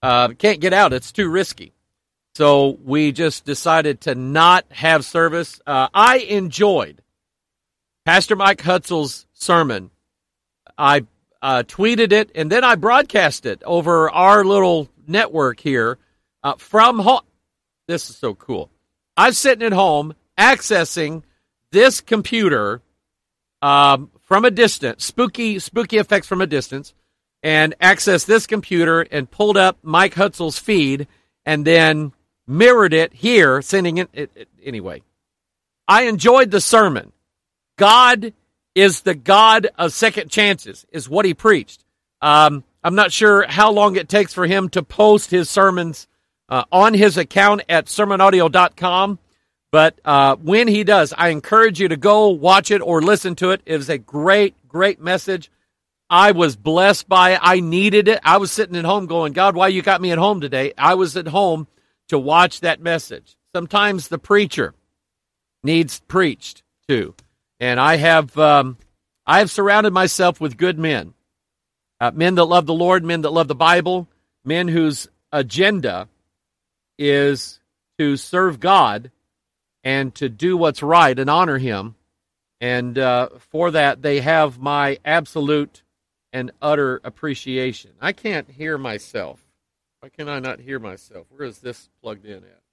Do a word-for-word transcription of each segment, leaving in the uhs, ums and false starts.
Uh, can't get out. It's too risky. So we just decided to not have service. Uh, I enjoyed Pastor Mike Hutzel's sermon. I uh, tweeted it, and then I broadcast it over our little network here uh, from home. This is so cool. I'm sitting at home accessing this computer um, from a distance, spooky, spooky effects from a distance, and access this computer and pulled up Mike Hutzel's feed and then mirrored it here, sending it, it, it. Anyway, I enjoyed the sermon. God is the God of second chances, is what he preached. Um, I'm not sure how long it takes for him to post his sermons uh, on his account at sermon audio dot com. But uh, when he does, I encourage you to go watch it or listen to it. It was a great, great message. I was blessed by it. I needed it. I was sitting at home going, God, why you got me at home today? I was at home to watch that message. Sometimes the preacher needs preached too. And I have um, I have surrounded myself with good men. Uh, men that love the Lord, men that love the Bible, men whose agenda is to serve God and to do what's right and honor him. And uh, for that, they have my absolute and utter appreciation. I can't hear myself. Why can I not hear myself? Where is this plugged in at?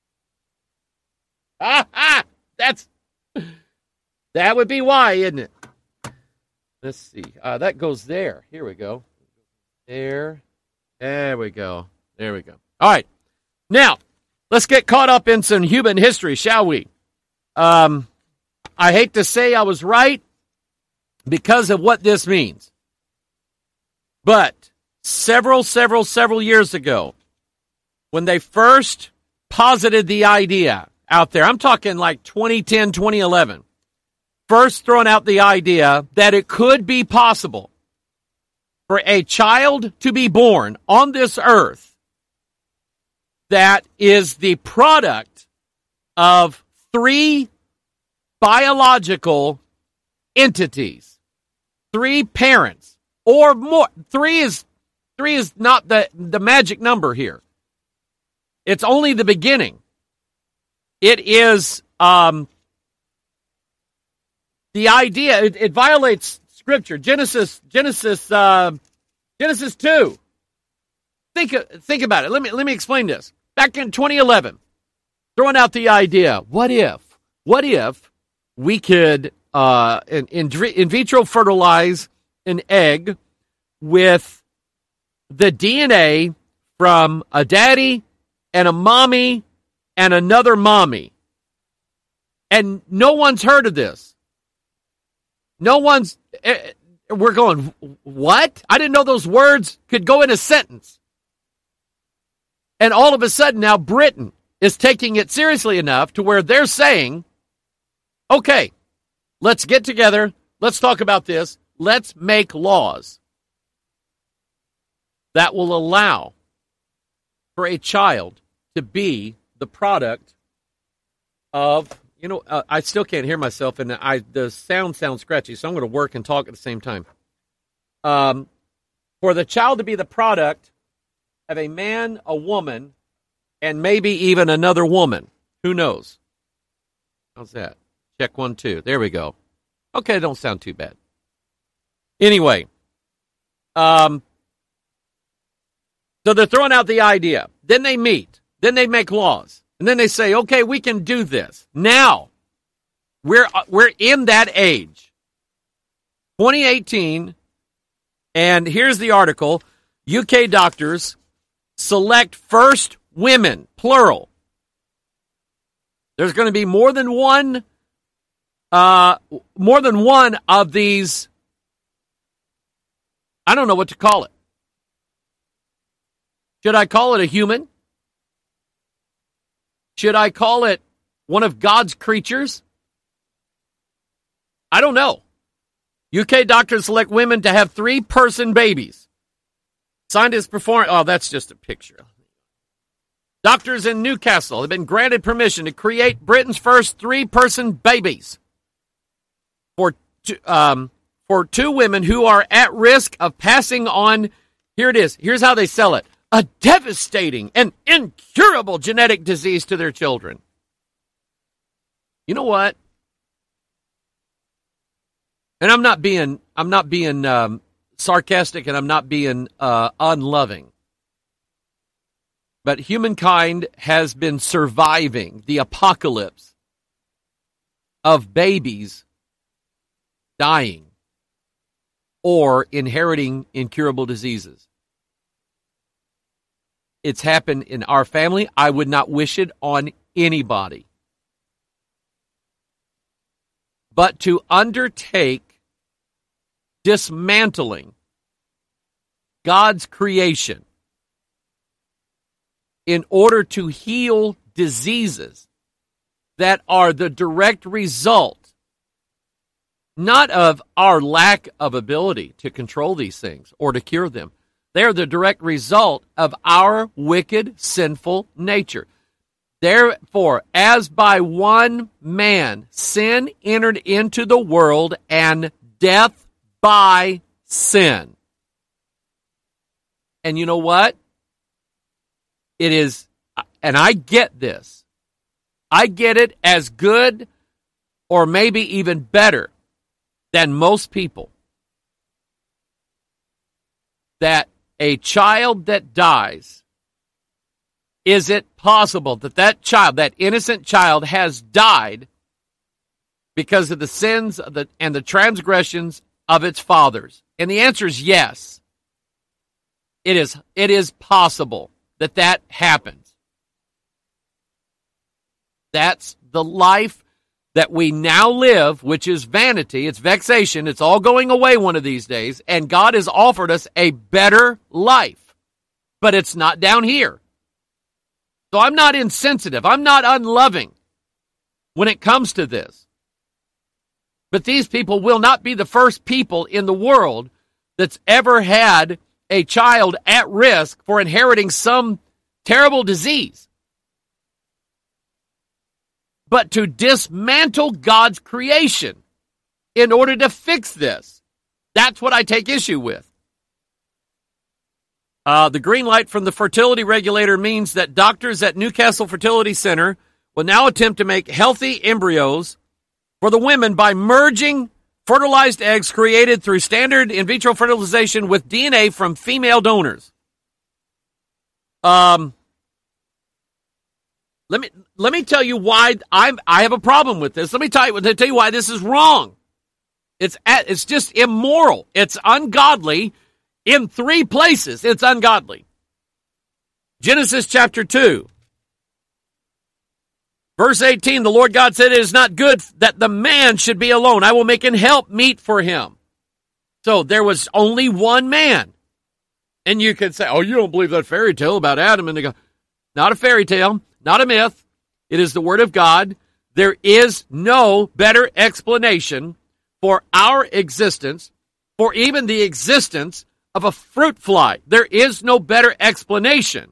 Ah, ah! That's, that would be why, isn't it? Let's see. Uh, that goes there. Here we go. There. There we go. There we go. All right. Now, let's get caught up in some human history, shall we? Um, I hate to say I was right because of what this means. But several, several, several years ago, when they first posited the idea out there, I'm talking like twenty ten, twenty eleven, first throwing out the idea that it could be possible for a child to be born on this earth that is the product of three biological entities, three parents, or more. Three is three is not the, the magic number here. It's only the beginning. It is um, the idea. It, it violates Scripture. Genesis, Genesis, uh, Genesis two. Think think about it. Let me let me explain this. Back in twenty eleven, throwing out the idea. What if? What if we could uh, in, in in vitro fertilize an egg with the D N A from a daddy and a mommy and another mommy? And no one's heard of this. No one's, we're going, what? I didn't know those words could go in a sentence. And all of a sudden now Britain is taking it seriously enough to where they're saying, okay, let's get together. Let's talk about this. Let's make laws that will allow for a child to be the product of, you know, uh, I still can't hear myself, and I the sound sounds scratchy, so I'm going to work and talk at the same time. Um, for the child to be the product of a man, a woman, and maybe even another woman. Who knows? How's that? Check one, two. There we go. Okay, don't sound too bad. Anyway, um, so they're throwing out the idea. Then they meet. Then they make laws. And then they say, okay, we can do this. Now, we're we're in that age. twenty eighteen, and here's the article. U K doctors select first women, plural. There's going to be more than one, uh, more than one of these. I don't know what to call it. Should I call it a human? Should I call it one of God's creatures? I don't know. U K doctors select women to have three-person babies. Scientists perform... Oh, that's just a picture. Doctors in Newcastle have been granted permission to create Britain's first three-person babies for two, um, for two women who are at risk of passing on... Here it is. Here's how they sell it. a devastating and incurable genetic disease to their children. You know what? And I'm not being I'm not being um, sarcastic, and I'm not being uh, unloving. But humankind has been surviving the apocalypse of babies dying or inheriting incurable diseases. It's happened in our family. I would not wish it on anybody. But to undertake dismantling God's creation in order to heal diseases that are the direct result, not of our lack of ability to control these things or to cure them. They are the direct result of our wicked, sinful nature. Therefore, as by one man sin entered into the world, and death by sin. And you know what? It is, and I get this. I get it as good or maybe even better than most people, that a child that dies, is it possible that that child, that innocent child, has died because of the sins of the, and the transgressions of its fathers? And the answer is yes. It is, it is possible that that happens. That's the life that we now live, which is vanity, it's vexation, it's all going away one of these days, and God has offered us a better life. But it's not down here. So I'm not insensitive, I'm not unloving when it comes to this. But these people will not be the first people in the world that's ever had a child at risk for inheriting some terrible disease. But to dismantle God's creation in order to fix this, that's what I take issue with. Uh, the green light from the fertility regulator means that doctors at Newcastle Fertility Center will now attempt to make healthy embryos for the women by merging fertilized eggs created through standard in vitro fertilization with D N A from female donors. Um, let me let me tell you why I'm I have a problem with this. Let me tell you, let me tell you why this is wrong. It's at, it's just immoral. It's ungodly in three places. It's ungodly. Genesis chapter two. Verse eighteen, the Lord God said, it is not good that the man should be alone. I will make an help meet for him. So there was only one man. And you could say, oh, you don't believe that fairy tale about Adam and the God. Not a fairy tale, not a myth. It is the word of God. There is no better explanation for our existence, for even the existence of a fruit fly. There is no better explanation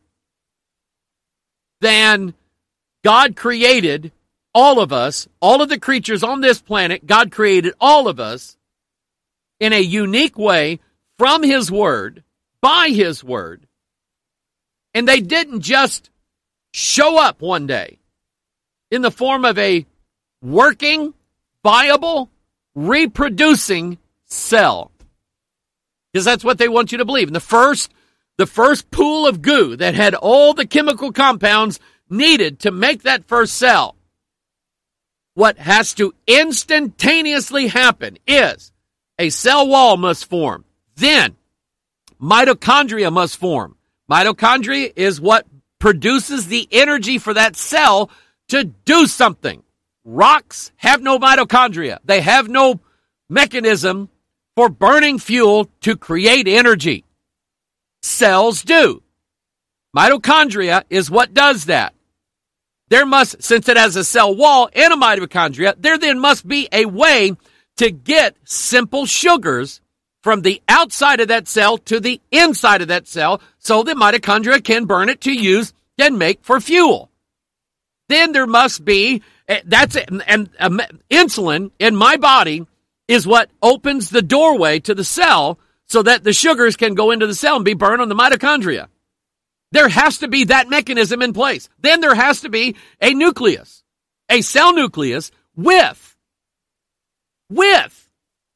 than God created all of us, all of the creatures on this planet. God created all of us in a unique way from His Word, by His Word. And they didn't just show up one day in the form of a working, viable, reproducing cell. Because that's what they want you to believe. And the first, the first pool of goo that had all the chemical compounds needed to make that first cell, what has to instantaneously happen is a cell wall must form. Then mitochondria must form. Mitochondria is what produces the energy for that cell to do something. Rocks have no mitochondria. They have no mechanism for burning fuel to create energy. Cells do. Mitochondria is what does that. There must, since it has a cell wall and a mitochondria, there then must be a way to get simple sugars from the outside of that cell to the inside of that cell so the mitochondria can burn it to use and make for fuel. Then there must be, that's it, and, and um, insulin in my body is what opens the doorway to the cell so that the sugars can go into the cell and be burned on the mitochondria. There has to be that mechanism in place. Then there has to be a nucleus, a cell nucleus with, with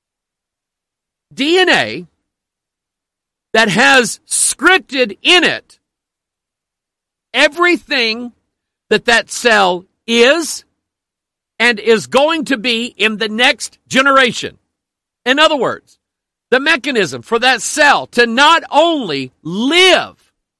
D N A that has scripted in it everything that that cell is and is going to be in the next generation. In other words, the mechanism for that cell to not only live,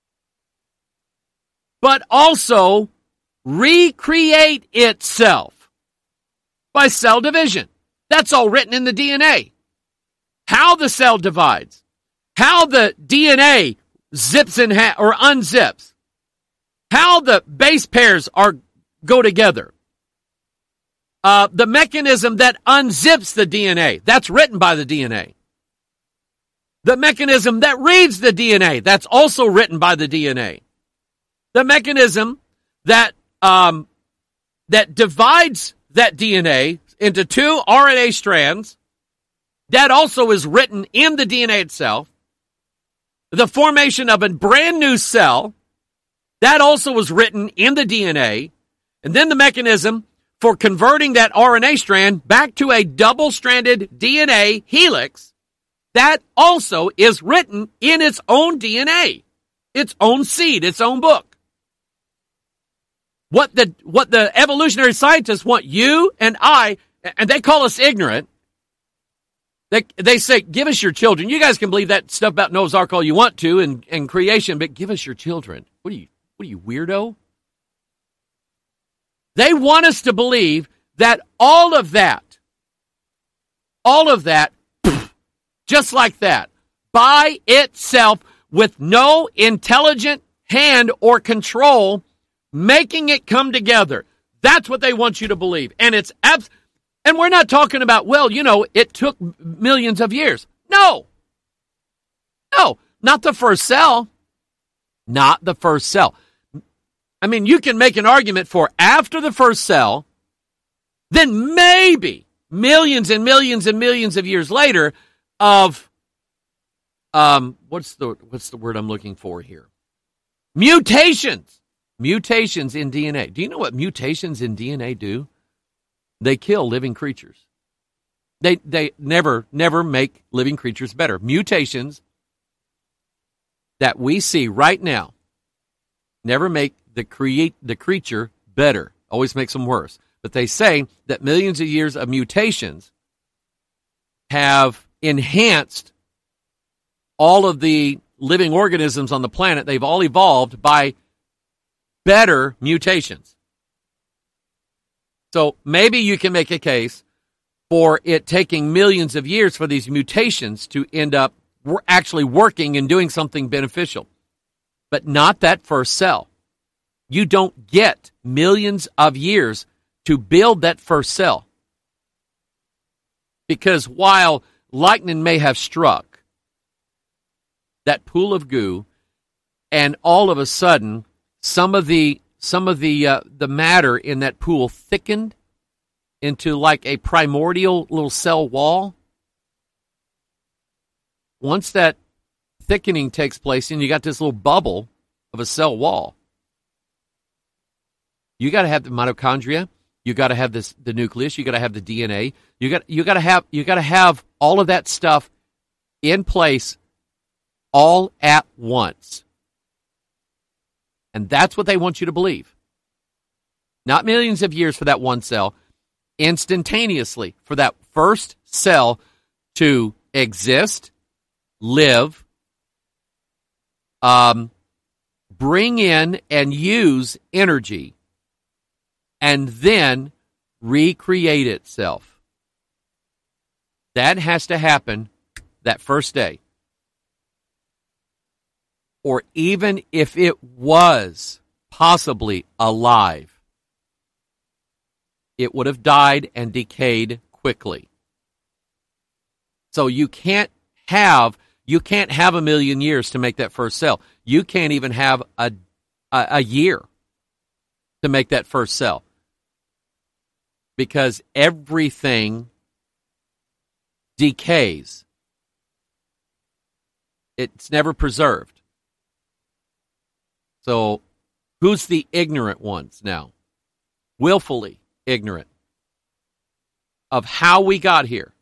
but also recreate itself by cell division. That's all written in the D N A. How the cell divides, how the D N A zips in half or unzips, how the base pairs are go together. Uh, the mechanism that unzips the D N A, that's written by the D N A. The mechanism that reads the D N A, that's also written by the D N A. The mechanism that um, that divides that D N A into two R N A strands, that also is written in the D N A itself. The formation of a brand new cell, that also was written in the D N A. And then the mechanism for converting that R N A strand back to a double-stranded D N A helix, that also is written in its own D N A, its own seed, its own book. What the what the evolutionary scientists want you and I, and they call us ignorant, they they say, give us your children. You guys can believe that stuff about Noah's Ark all you want to and, and creation, but give us your children. What are you, what are you, weirdo? They want us to believe that all of that, all of that, just like that, by itself, with no intelligent hand or control, making it come together. That's what they want you to believe. And it's abs- and we're not talking about, well, you know, it took millions of years. No. No, not the first cell. Not the first cell. I mean, you can make an argument for after the first cell, then maybe millions and millions and millions of years later of um what's the what's the word I'm looking for here? Mutations. Mutations in D N A. Do you know what mutations in D N A do? They kill living creatures. They they never, never make living creatures better. Mutations that we see right now never make the create the creature better. Always makes them worse. But they say that millions of years of mutations have enhanced all of the living organisms on the planet. They've all evolved by better mutations. So maybe you can make a case for it taking millions of years for these mutations to end up actually working and doing something beneficial. But not that first cell. You don't get millions of years to build that first cell. Because while lightning may have struck that pool of goo, and all of a sudden some of the some of the uh, the matter in that pool thickened into like a primordial little cell wall. Once that thickening takes place and you got this little bubble of a cell wall, you got to have the mitochondria, you got to have this the nucleus, you got to have the D N A, you got you got to have you got to have all of that stuff in place all at once. And that's what they want you to believe. Not millions of years for that one cell, instantaneously for that first cell to exist, live, um, bring in and use energy, and then recreate itself. That has to happen that first day. Or even if it was possibly alive, it would have died and decayed quickly. So you can't have you can't have a million years to make that first cell. You can't even have a a, a year to make that first cell. Because everything decays. It's never preserved. So who's the ignorant ones now? Willfully ignorant of how we got here.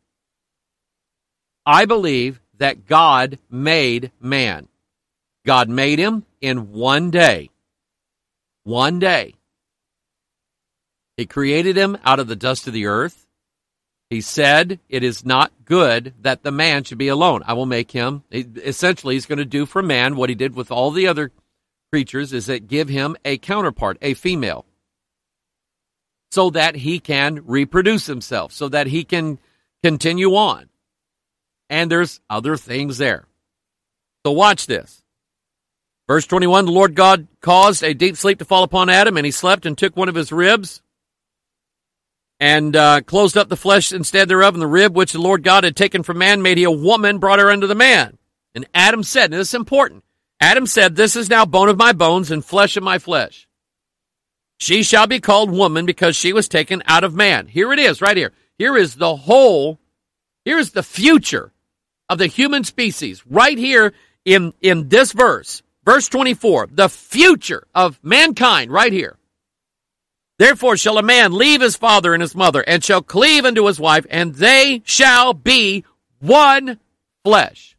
I believe that God made man. God made him in one day. One day. He created him out of the dust of the earth. He said, it is not good that the man should be alone. I will make him, essentially, he's going to do for man what he did with all the other creatures, is that give him a counterpart, a female, so that he can reproduce himself, so that he can continue on. And there's other things there. So watch this. Verse twenty-one, the Lord God caused a deep sleep to fall upon Adam, and he slept and took one of his ribs and uh, closed up the flesh instead thereof, and the rib which the Lord God had taken from man made he a woman, brought her unto the man. And Adam said, and this is important, Adam said, this is now bone of my bones and flesh of my flesh. She shall be called woman because she was taken out of man. Here it is, right here. Here is the whole, here's the future of the human species, right here in, in this verse. Verse twenty-four, the future of mankind, right here. Therefore shall a man leave his father and his mother, and shall cleave unto his wife, and they shall be one flesh.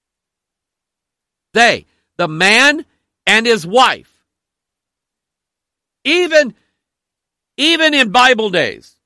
They, the man and his wife. Even, even in Bible days,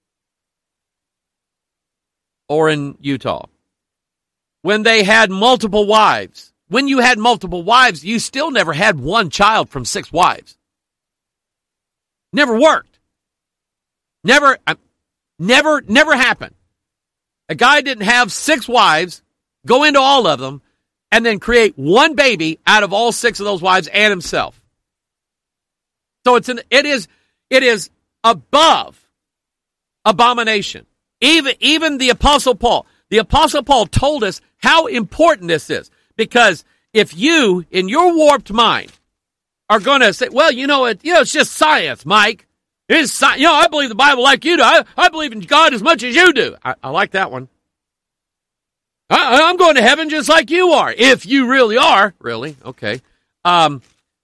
or in Utah, when they had multiple wives, when you had multiple wives, you still never had one child from six wives. Never worked. Never, never, never happened. A guy didn't have six wives, go into all of them, and then create one baby out of all six of those wives and himself. So it's an, it is, it is above abomination. Even, even the Apostle Paul, the Apostle Paul told us how important this is. Because if you, in your warped mind, are going to say, well, you know, it, you know, it's just science, Mike. It's science. You know, I believe the Bible like you do. I, I believe in God as much as you do. I, I like that one. I, I'm going to heaven just like you are. If you really are. Really? Okay. Um,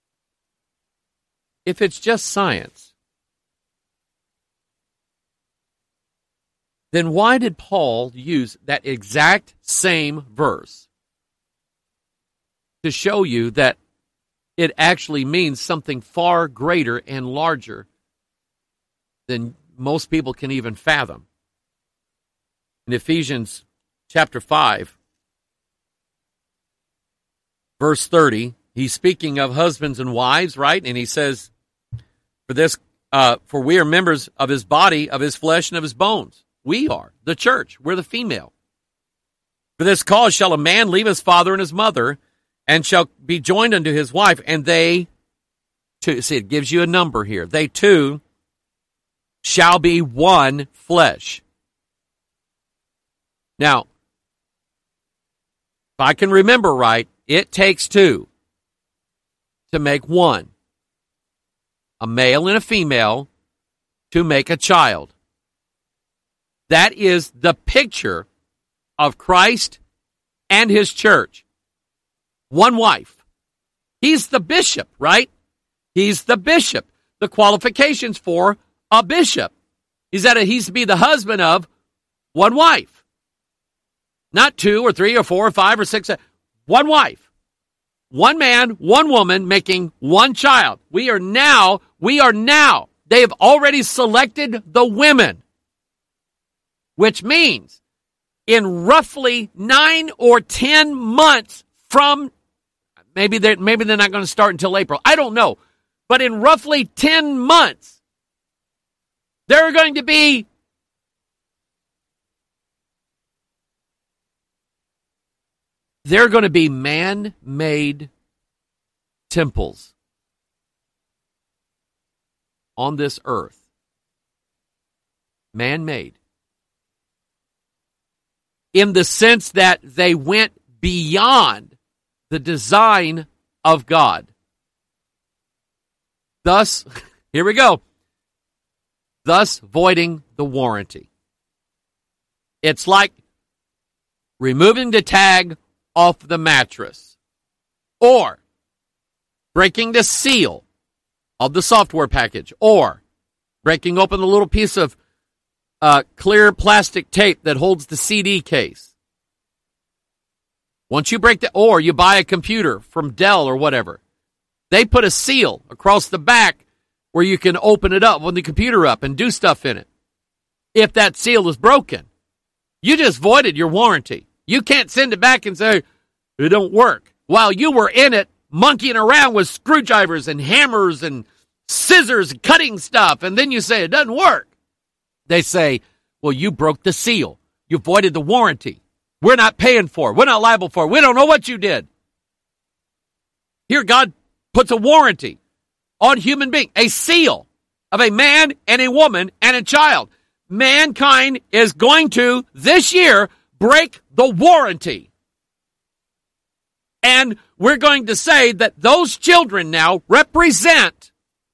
if it's just science, then why did Paul use that exact same verse to show you that it actually means something far greater and larger than most people can even fathom? In Ephesians chapter five, verse thirty, he's speaking of husbands and wives, right? And he says, for this, uh, for we are members of his body, of his flesh, and of his bones. We are, the church. We're the female. For this cause shall a man leave his father and his mother, and shall be joined unto his wife, and they two, see, it gives you a number here. They two shall be one flesh. Now, if I can remember right, it takes two to make one. A male and a female to make a child. That is the picture of Christ and his church. One wife. He's the bishop, right? He's the bishop. The qualifications for a bishop is that he's to be the husband of one wife. Not two or three or four or five or six. One wife. One man, one woman making one child. We are now, we are now, they have already selected the women. Which means in roughly nine or ten months from, maybe they're, maybe they're not going to start until April. I don't know. But in roughly ten months, there are going to be there are going to be man-made temples on this earth. Man-made. In the sense that they went beyond the design of God. Thus, here we go. Thus voiding the warranty. It's like removing the tag off the mattress, or breaking the seal of the software package, or breaking open the little piece of uh, clear plastic tape that holds the C D case. Once you break that, or you buy a computer from Dell or whatever, they put a seal across the back where you can open it up, open the computer up, and do stuff in it. If that seal is broken, you just voided your warranty. You can't send it back and say, it don't work. While you were in it, monkeying around with screwdrivers and hammers and scissors, cutting stuff, and then you say it doesn't work. They say, well, you broke the seal. You voided the warranty. We're not paying for it. We're not liable for it. We don't know what you did. Here, God puts a warranty on human being, a seal of a man and a woman and a child. Mankind is going to, this year, break the warranty. And we're going to say that those children now represent,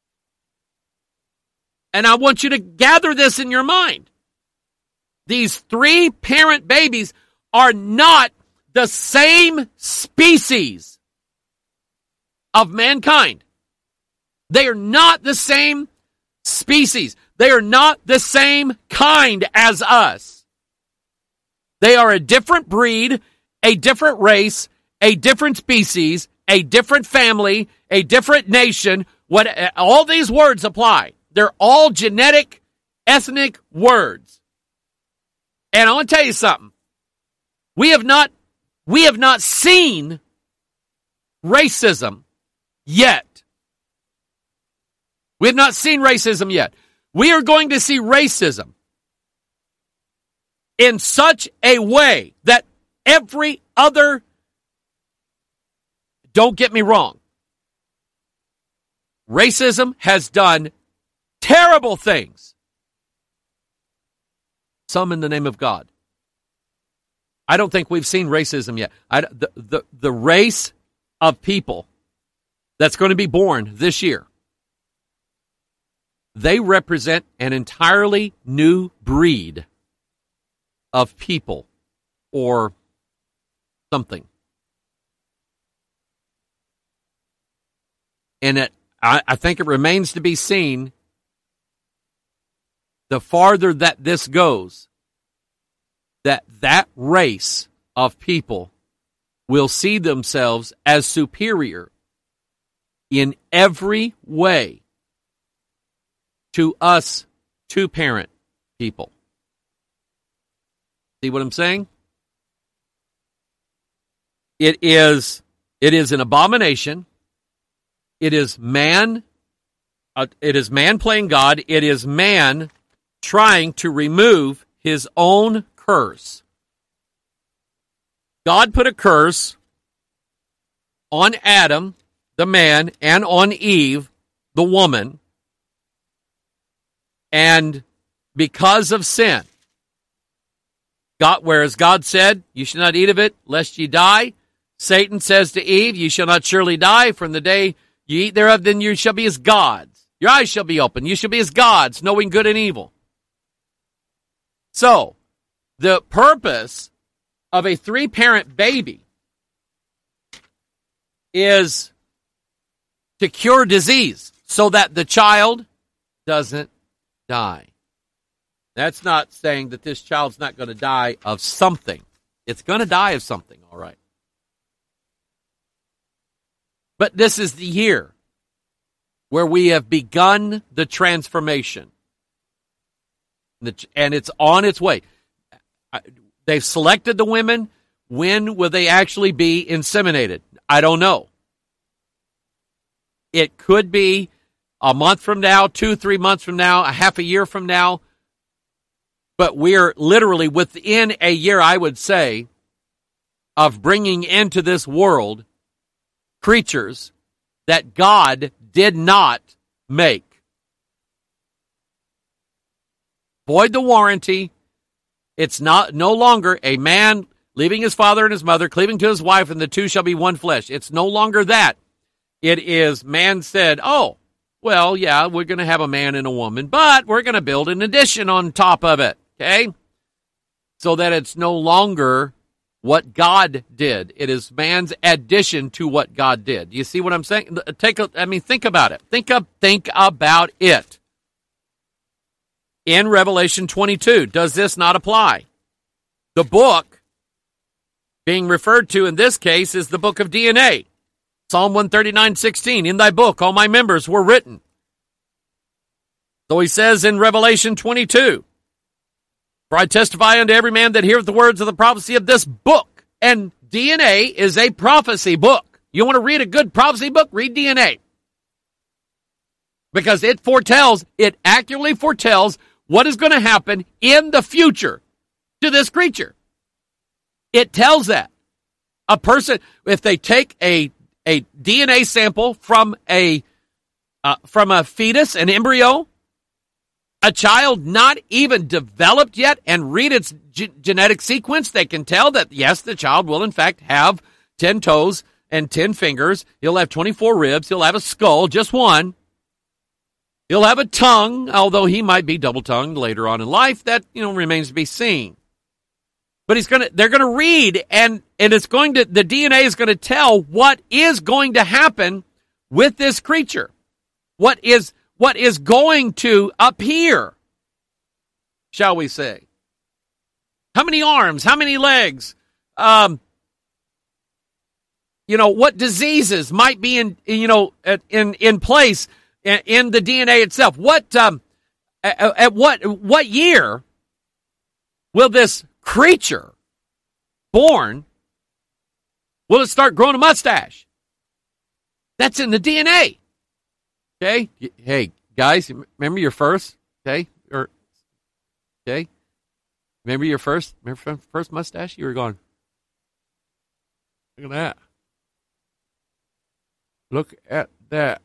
and I want you to gather this in your mind, these three parent babies are not the same species of mankind. They are not the same species. They are not the same kind as us. They are a different breed, a different race, a different species, a different family, a different nation. What all these words apply. They're all genetic, ethnic words. And I want to tell you something. We have not, we have not seen racism yet. We have not seen racism yet. We are going to see racism in such a way that every other, don't get me wrong, racism has done terrible things. Some in the name of God. I don't think we've seen racism yet. I, the, the, the race of people that's going to be born this year, they represent an entirely new breed of people or something. And it, I, I think it remains to be seen, the farther that this goes, that that race of people will see themselves as superior in every way to us two-parent people. See what I'm saying? It is, it is an abomination. It is man, uh, it is man playing God. It is man trying to remove his own curse. God put a curse on Adam, the man, and on Eve, the woman. And because of sin, God, whereas God said, you shall not eat of it, lest ye die, Satan says to Eve, you shall not surely die. From the day you eat thereof, then you shall be as gods. Your eyes shall be open. You shall be as gods, knowing good and evil. So, the purpose of a three-parent baby is to cure disease so that the child doesn't die. That's not saying that this child's not going to die of something. It's going to die of something, all right. But this is the year where we have begun the transformation. And it's on its way. They've selected the women. When will they actually be inseminated? I don't know. It could be a month from now, two, three months from now, a half a year from now. But we're literally within a year, I would say, of bringing into this world creatures that God did not make. Void the warranty. It's not no longer a man leaving his father and his mother, cleaving to his wife, and the two shall be one flesh. It's no longer that. It is man said, oh, well, yeah, we're going to have a man and a woman, but we're going to build an addition on top of it, okay? So that it's no longer what God did. It is man's addition to what God did. You see what I'm saying? Take a, I mean, think about it. Think of, think about it. In Revelation twenty-two, does this not apply? The book being referred to in this case is the book of D N A. Psalm one thirty-nine sixteen, in thy book all my members were written. So he says in Revelation twenty-two, for I testify unto every man that heareth the words of the prophecy of this book. And D N A is a prophecy book. You want to read a good prophecy book? Read D N A. Because it foretells, it accurately foretells what is going to happen in the future to this creature. It tells that. A person, if they take a, a D N A sample from a, uh, from a fetus, an embryo, a child not even developed yet, and read its g- genetic sequence, they can tell that, yes, the child will, in fact, have ten toes and ten fingers. He'll have twenty-four ribs. He'll have a skull, just one. He'll have a tongue, although he might be double-tongued later on in life. That, you know, remains to be seen. But he's gonna, they're going to read, and, and it's going to, the D N A is going to tell what is going to happen with this creature. What is What is going to appear, shall we say? How many arms? How many legs? Um, you know, what diseases might be in, you know, in in place in the D N A itself? What um, at, at what what year will this creature born? Will it start growing a mustache? That's in the D N A. Okay, hey guys, remember your first? Okay, or okay, remember your first? Remember first mustache? You were going. Look at that! Look at that!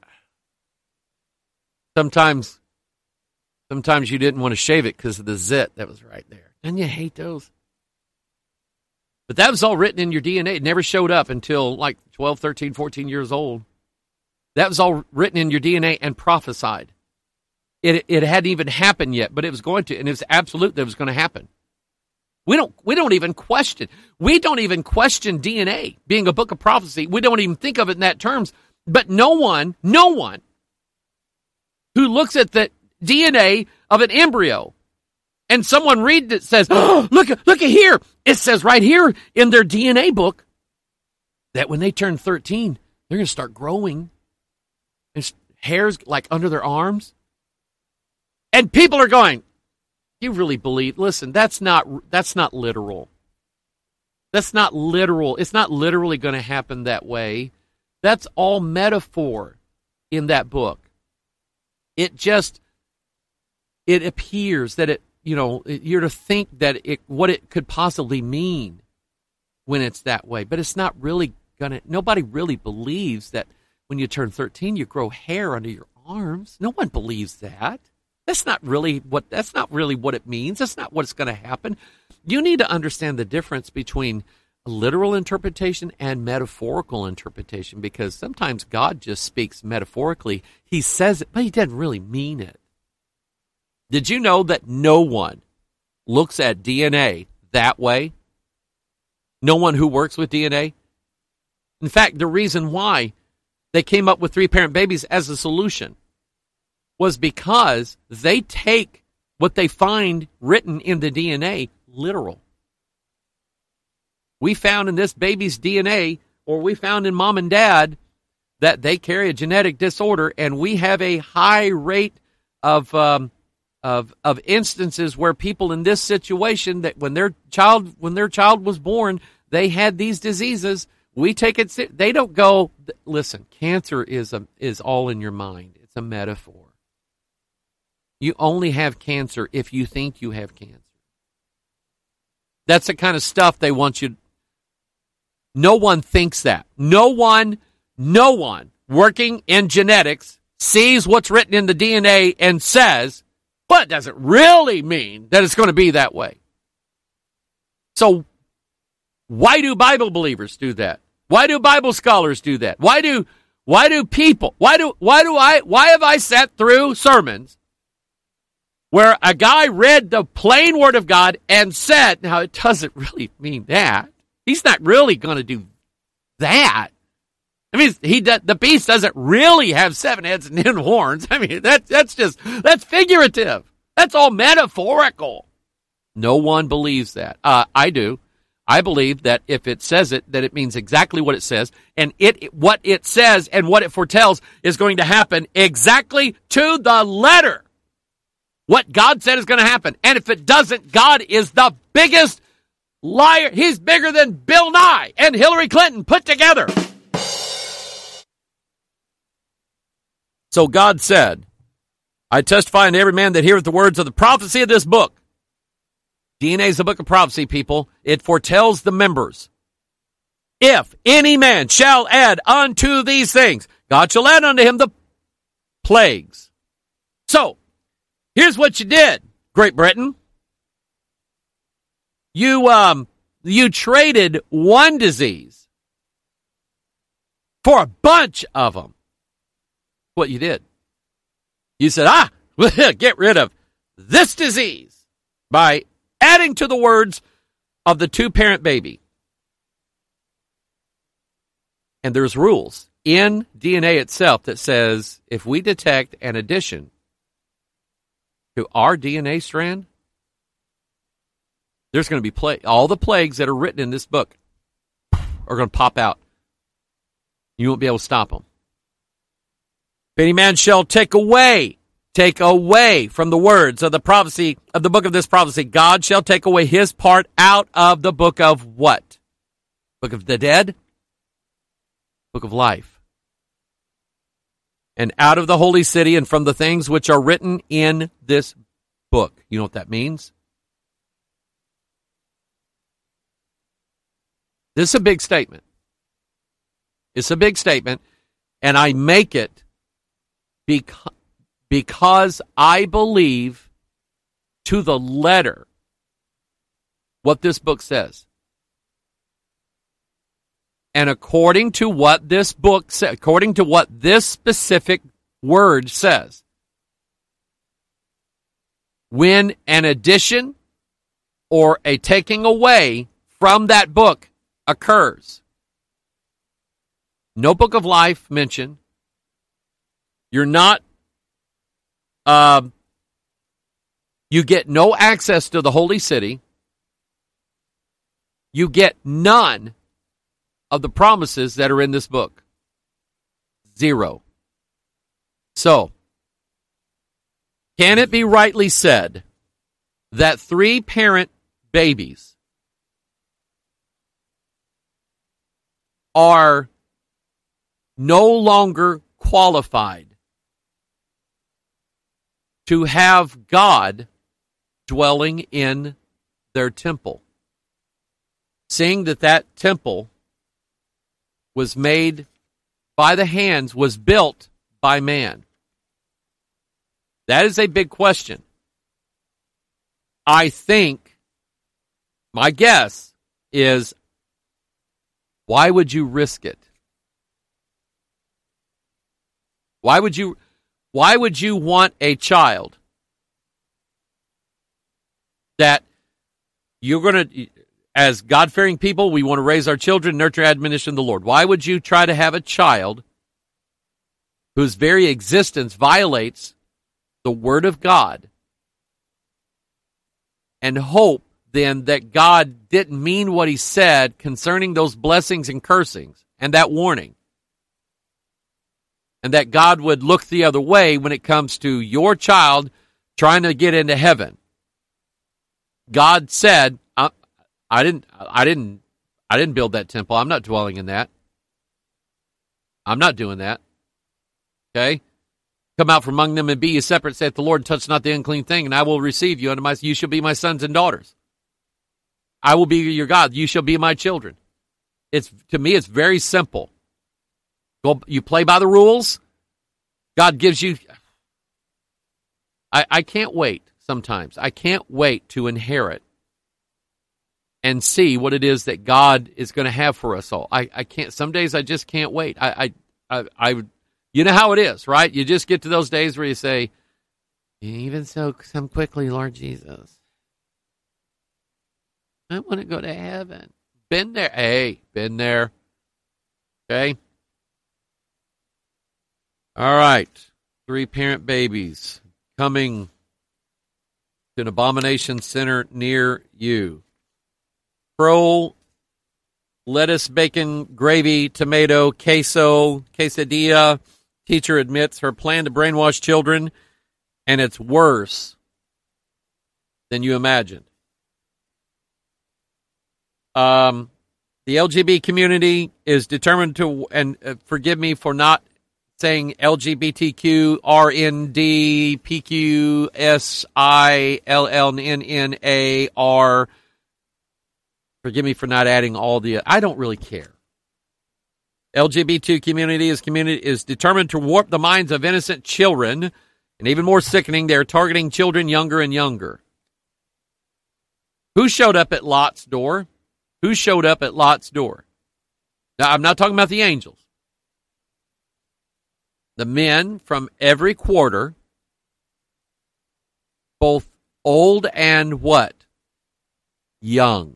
Sometimes, sometimes you didn't want to shave it because of the zit that was right there. Didn't you hate those? But that was all written in your D N A. It never showed up until like twelve, thirteen, fourteen years old. That was all written in your D N A and prophesied. It it hadn't even happened yet, but it was going to, and it was absolute that it was going to happen. We don't we don't even question. We don't even question D N A being a book of prophecy. We don't even think of it in that terms. But no one, no one who looks at the D N A of an embryo and someone reads it says, oh, look, look at here. It says right here in their D N A book that when they turn thirteen, they're going to start growing. And hairs like under their arms. And people are going, you really believe, listen, that's not that's not literal. That's not literal. It's not literally going to happen that way. That's all metaphor in that book. It just, it appears that it, you know, you're to think that it, what it could possibly mean when it's that way. But it's not really going to, nobody really believes that when you turn thirteen, you grow hair under your arms. No one believes that. That's not really what that's not really what it means. That's not what's going to happen. You need to understand the difference between a literal interpretation and metaphorical interpretation, because sometimes God just speaks metaphorically. He says it, but he doesn't really mean it. Did you know that no one looks at D N A that way? No one who works with D N A? In fact, the reason why they came up with three-parent babies as a solution was because they take what they find written in the D N A literal. We found in this baby's D N A, or we found in mom and dad, that they carry a genetic disorder, and we have a high rate of um, of of instances where people in this situation, that when their child when their child was born, they had these diseases. We take it. They don't go. Listen, cancer is a, is all in your mind. It's a metaphor. You only have cancer if you think you have cancer. That's the kind of stuff they want you. No one thinks that. No one, no one working in genetics sees what's written in the D N A and says, but it doesn't really mean that it's going to be that way. So why do Bible believers do that? Why do Bible scholars do that? Why do why do people, why do why do I why have I sat through sermons where a guy read the plain word of God and said, now it doesn't really mean that. He's not really going to do that. I mean, he does, the beast doesn't really have seven heads and ten horns. I mean, that, that's just, that's figurative. That's all metaphorical. No one believes that. Uh, I do. I believe that if it says it, that it means exactly what it says, and it what it says and what it foretells is going to happen exactly to the letter. What God said is going to happen. And if it doesn't, God is the biggest liar. He's bigger than Bill Nye and Hillary Clinton put together. So God said, I testify unto every man that heareth the words of the prophecy of this book. D N A is a book of prophecy, people. It foretells the members. If any man shall add unto these things, God shall add unto him the plagues. So, here's what you did, Great Britain. You, um, you traded one disease for a bunch of them. What you did. You said, ah, get rid of this disease by adding to the words of the two-parent baby. And there's rules in D N A itself that says if we detect an addition to our D N A strand, there's going to be plague. All the plagues that are written in this book are going to pop out. You won't be able to stop them. If any man shall take away Take away from the words of the prophecy, of the book of this prophecy, God shall take away his part out of the book of what? Book of the dead? Book of life. And out of the holy city and from the things which are written in this book. You know what that means? This is a big statement. It's a big statement, and I make it because Because I believe to the letter what this book says. And according to what this book says, according to what this specific word says, when an addition or a taking away from that book occurs, no book of life mentioned, you're not Um, you get no access to the holy city. You get none of the promises that are in this book. Zero. So, can it be rightly said that three-parent babies are no longer qualified to have God dwelling in their temple, seeing that that temple was made by the hands, was built by man? That is a big question. I think, my guess is, why would you risk it? Why would you... Why would you want a child that you're going to, as God-fearing people, we want to raise our children, nurture, admonition of the Lord. Why would you try to have a child whose very existence violates the Word of God and hope then that God didn't mean what he said concerning those blessings and cursings and that warning? And that God would look the other way when it comes to your child trying to get into heaven. God said, I, I didn't, I didn't, I didn't build that temple. I'm not dwelling in that. I'm not doing that. Okay? Come out from among them and be ye separate, saith the Lord, touch not the unclean thing, and I will receive you unto my, you shall be my sons and daughters. I will be your God. You shall be my children. It's, to me, it's very simple. Go, you play by the rules. God gives you... I, I can't wait sometimes. I can't wait to inherit and see what it is that God is going to have for us all. I, I can't... Some days I just can't wait. I, I, I, I... You know how it is, right? You just get to those days where you say, even so, come quickly, Lord Jesus. I want to go to heaven. Been there. Hey, been there. Okay. All right. Three-parent babies coming to an abomination center near you. Pro lettuce, bacon, gravy, tomato, queso, quesadilla. Teacher admits her plan to brainwash children, and it's worse than you imagined. Um, the L G B T community is determined to, and uh, forgive me for not saying L G B T Q, R N D, P Q, S I, L L N N A, R. Forgive me for not adding all the, I don't really care. L G B T community is community is determined to warp the minds of innocent children, and even more sickening, they're targeting children younger and younger. Who showed up at Lot's door? Who showed up at Lot's door? Now, I'm not talking about the angels. The men from every quarter, both old and what? Young.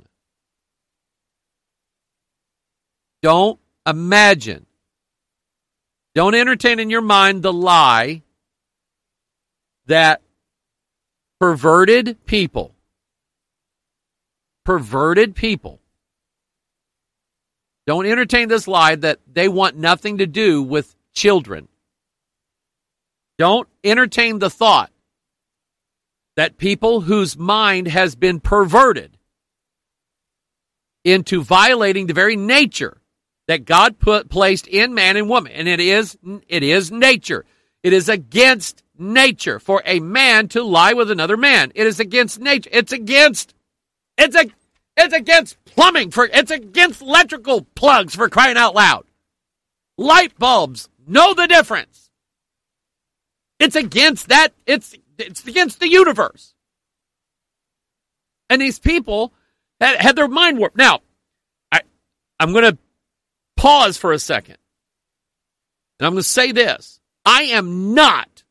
Don't imagine. Don't entertain in your mind the lie that perverted people, perverted people, don't entertain this lie that they want nothing to do with children. Don't entertain the thought that people whose mind has been perverted into violating the very nature that God put placed in man and woman, and it is it is nature. It is against nature for a man to lie with another man. It is against nature. It's against it's a it's against plumbing for it's against electrical plugs, for crying out loud. Light bulbs, know the difference. It's against that. It's it's against the universe. And these people had, had their mind warped. Now, I I'm going to pause for a second. And I'm going to say this. I am not,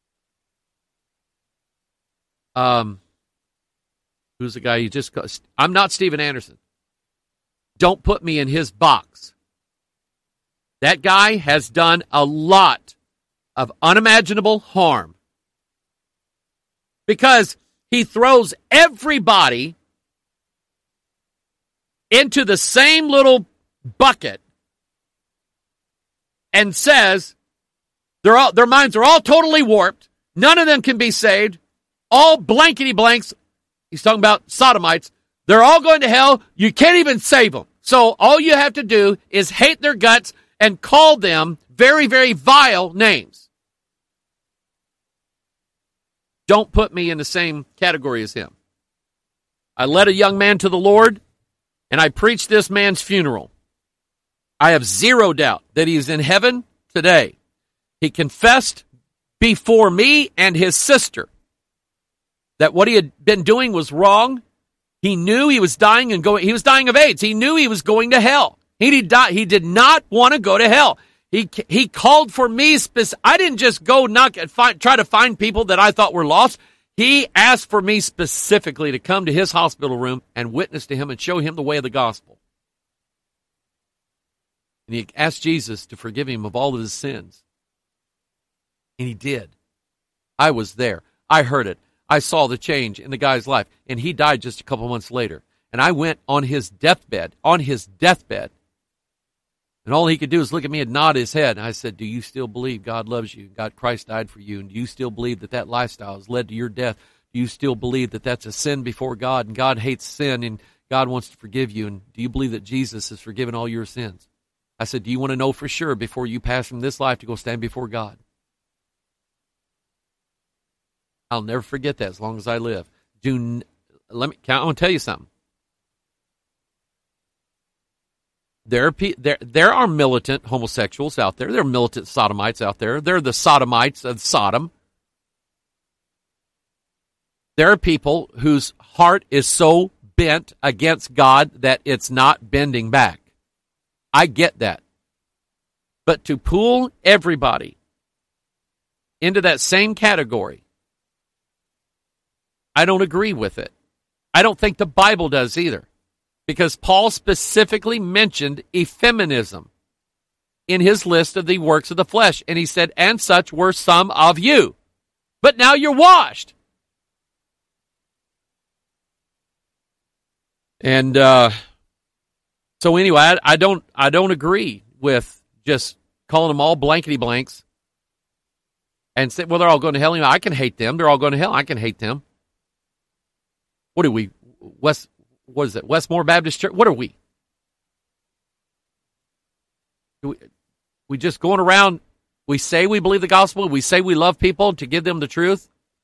um, who's the guy you just called? I'm not Steven Anderson. Don't put me in his box. That guy has done a lot of unimaginable harm because he throws everybody into the same little bucket and says they're all, their minds are all totally warped. None of them can be saved. All blankety blanks. He's talking about sodomites. They're all going to hell. You can't even save them. So all you have to do is hate their guts and call them very, very vile names. Don't put me in the same category as him. I led a young man to the Lord, and I preached this man's funeral. I have zero doubt that he is in heaven today. He confessed before me and his sister that what he had been doing was wrong. He knew he was dying and going. He was dying of AIDS. He knew he was going to hell. He did not. He did not want to go to hell. He he called for me. Spec- I didn't just go knock and find, try to find people that I thought were lost. He asked for me specifically to come to his hospital room and witness to him and show him the way of the gospel. And he asked Jesus to forgive him of all of his sins. And he did. I was there. I heard it. I saw the change in the guy's life. And he died just a couple months later. And I went on his deathbed, on his deathbed. And all he could do is look at me and nod his head. And I said, do you still believe God loves you? God, Christ died for you. And do you still believe that that lifestyle has led to your death? Do you still believe that that's a sin before God? And God hates sin and God wants to forgive you. And do you believe that Jesus has forgiven all your sins? I said, do you want to know for sure before you pass from this life to go stand before God? I'll never forget that as long as I live. Do let me. I want to tell you something. There are there there are militant homosexuals out there. There are militant sodomites out there. They're the sodomites of Sodom. There are people whose heart is so bent against God that it's not bending back. I get that. But to pull everybody into that same category, I don't agree with it. I don't think the Bible does either. because Paul specifically mentioned effeminism in his list of the works of the flesh. And he said, and such were some of you. But now you're washed. And uh, so anyway, I, I don't I don't agree with just calling them all blankety blanks and say, well, they're all going to hell. I can hate them. They're all going to hell. I can hate them. What are we? West, what is it? Westmore Baptist Church? What are we? we? We just going around, we say we believe the gospel, we say we love people to give them the truth,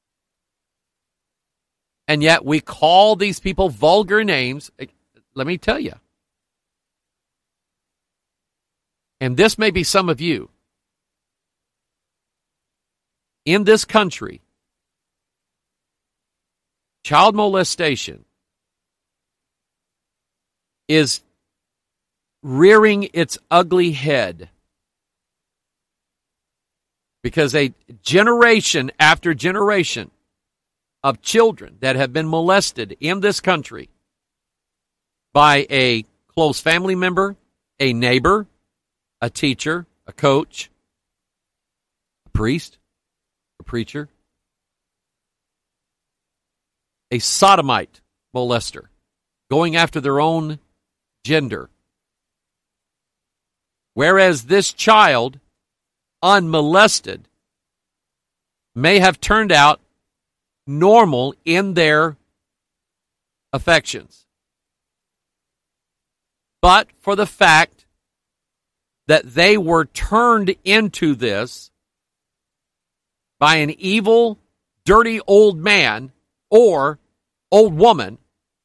and yet we call these people vulgar names. Let me tell you. And this may be some of you. In this country, child molestation is rearing its ugly head because a generation after generation of children that have been molested in this country by a close family member, a neighbor, a teacher, a coach, a priest, a preacher, a sodomite molester, going after their own gender. Whereas this child, unmolested, may have turned out normal in their affections. But for the fact that they were turned into this by an evil, dirty old man or old woman,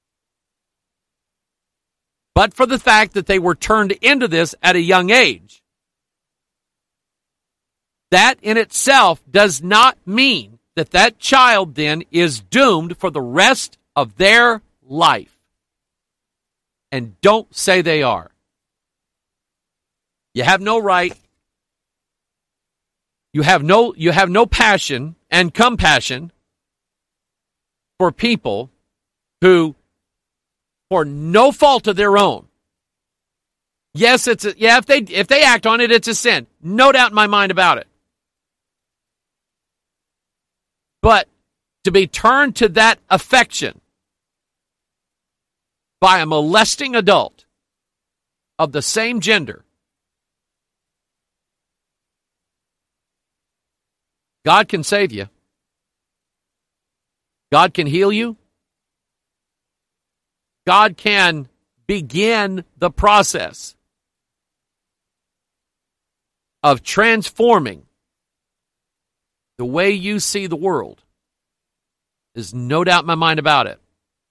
but for the fact that they were turned into this at a young age, that in itself does not mean that that child then is doomed for the rest of their life. And don't say they are. You have no right. You have no, you have no passion and compassion for people who, for no fault of their own, yes, it's a, yeah. If they if they act on it, it's a sin. No doubt in my mind about it. But to be turned to that affection by a molesting adult of the same gender, God can save you. God can heal you. God can begin the process of transforming the way you see the world. There's no doubt in my mind about it.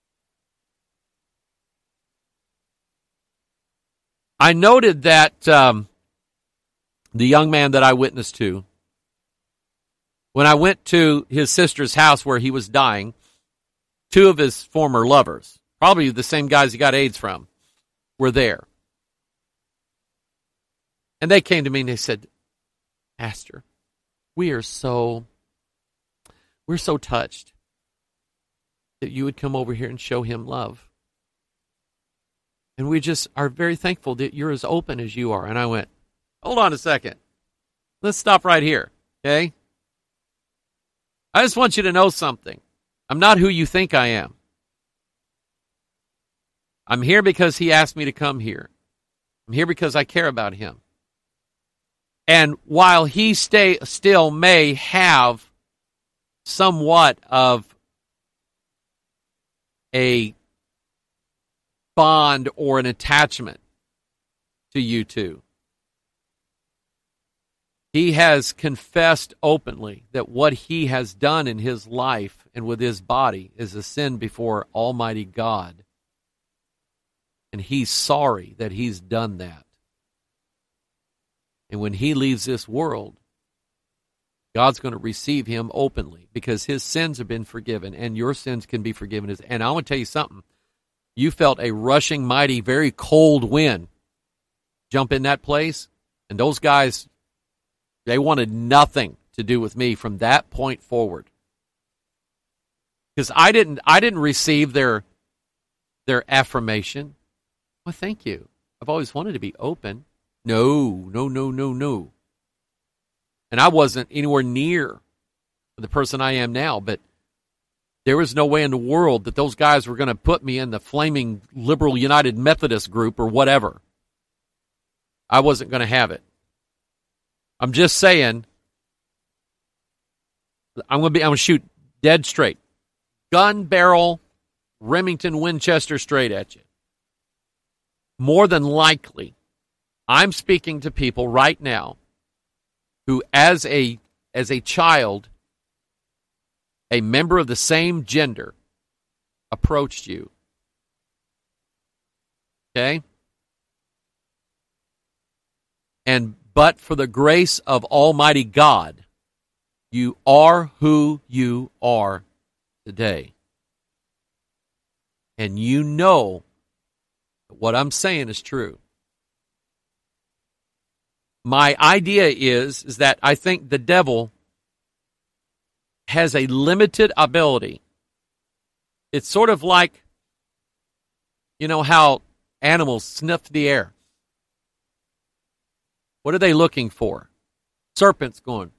I noted that um, the young man that I witnessed to, when I went to his sister's house where he was dying, two of his former lovers, probably the same guys he got AIDS from, were there. And they came to me and they said, Pastor, we are so, we're so touched that you would come over here and show him love. And we just are very thankful that you're as open as you are. And I went, hold on a second. Let's stop right here, okay? I just want you to know something. I'm not who you think I am. I'm here because he asked me to come here. I'm here because I care about him. And while he stay, still may have somewhat of a bond or an attachment to you two, he has confessed openly that what he has done in his life and with his body is a sin before Almighty God. And he's sorry that he's done that. And when he leaves this world, God's going to receive him openly because his sins have been forgiven and your sins can be forgiven. And I want to tell you something. You felt a rushing, mighty, very cold wind jump in that place, and those guys, they wanted nothing to do with me from that point forward. Because I didn't I didn't receive their their affirmation. Well, thank you. I've always wanted to be open. No, no, no, no, no. And I wasn't anywhere near the person I am now, but there was no way in the world that those guys were going to put me in the flaming liberal United Methodist group or whatever. I wasn't going to have it. I'm just saying, I'm going to be, I'm going to shoot dead straight. Gun barrel, Remington Winchester straight at you. More than likely, I'm speaking to people right now who, as a as a child, a member of the same gender approached you. Okay? And but for the grace of Almighty God, you are who you are today. And you know what I'm saying is true. My idea is, is that I think the devil has a limited ability. It's sort of like, you know, how animals sniff the air. What are they looking for? Serpents going.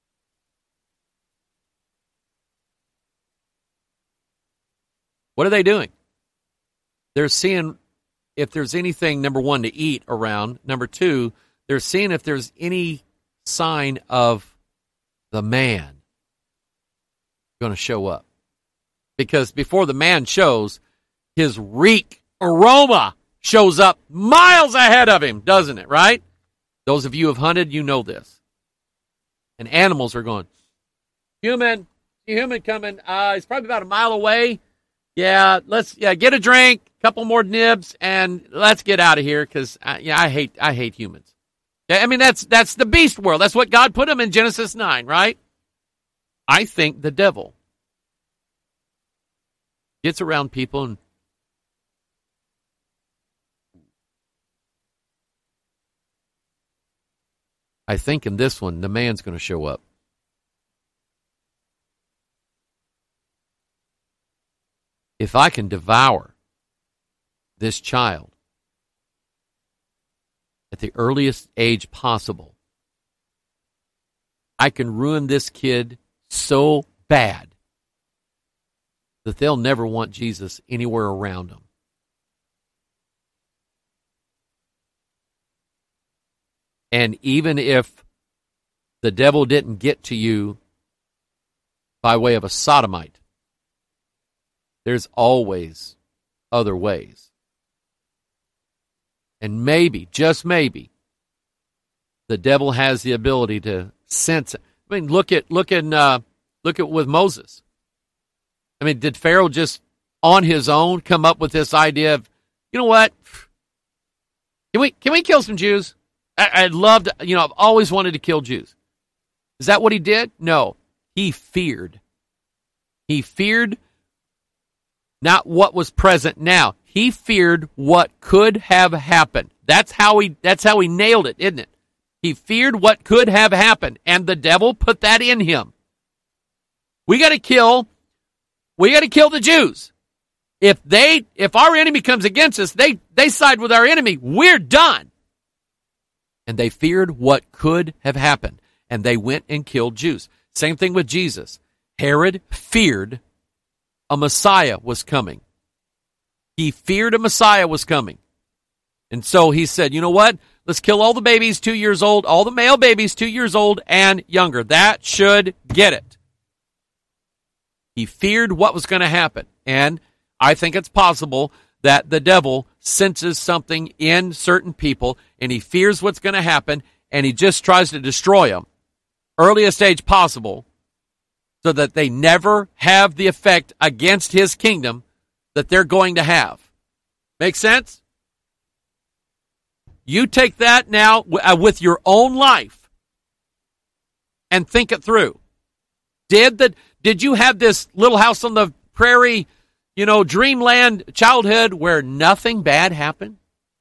What are they doing? They're seeing if there's anything, number one, to eat around. Number two, they're seeing if there's any sign of the man going to show up. Because before the man shows, his reek aroma shows up miles ahead of him, doesn't it, right? Those of you who have hunted, you know this. And animals are going, human, human coming. Uh, he's probably about a mile away. Yeah, let's yeah get a drink, couple more nibs, and let's get out of here because uh, yeah, I hate I hate humans. I mean that's that's the beast world. That's what God put them in Genesis nine, right? I think the devil gets around people and I think in this one the man's going to show up. If I can devour this child at the earliest age possible, I can ruin this kid so bad that they'll never want Jesus anywhere around them. And even if the devil didn't get to you by way of a sodomite, there's always other ways. And maybe, just maybe, the devil has the ability to sense it. I mean, look at look at uh, look at with Moses. I mean, did Pharaoh just on his own come up with this idea of, you know what? Can we can we kill some Jews? I, I'd love to, you know, I've always wanted to kill Jews. Is that what he did? No. He feared. He feared not what was present now. He feared what could have happened. That's how he that's how he nailed it, isn't it? He feared what could have happened, and the devil put that in him. We got to kill we got to kill the Jews. If they if our enemy comes against us, they they side with our enemy. We're done. And they feared what could have happened, and they went and killed Jews. Same thing with Jesus. Herod feared a Messiah was coming. He feared a Messiah was coming. And so he said, you know what? Let's kill all the babies two years old, all the male babies two years old and younger. That should get it. He feared what was going to happen. And I think it's possible that the devil senses something in certain people, and he fears what's going to happen, and he just tries to destroy them earliest age possible, so that they never have the effect against his kingdom that they're going to have. Make sense? You take that now with your own life and think it through. Did the did you have this little house on the prairie, you know, dreamland childhood where nothing bad happened?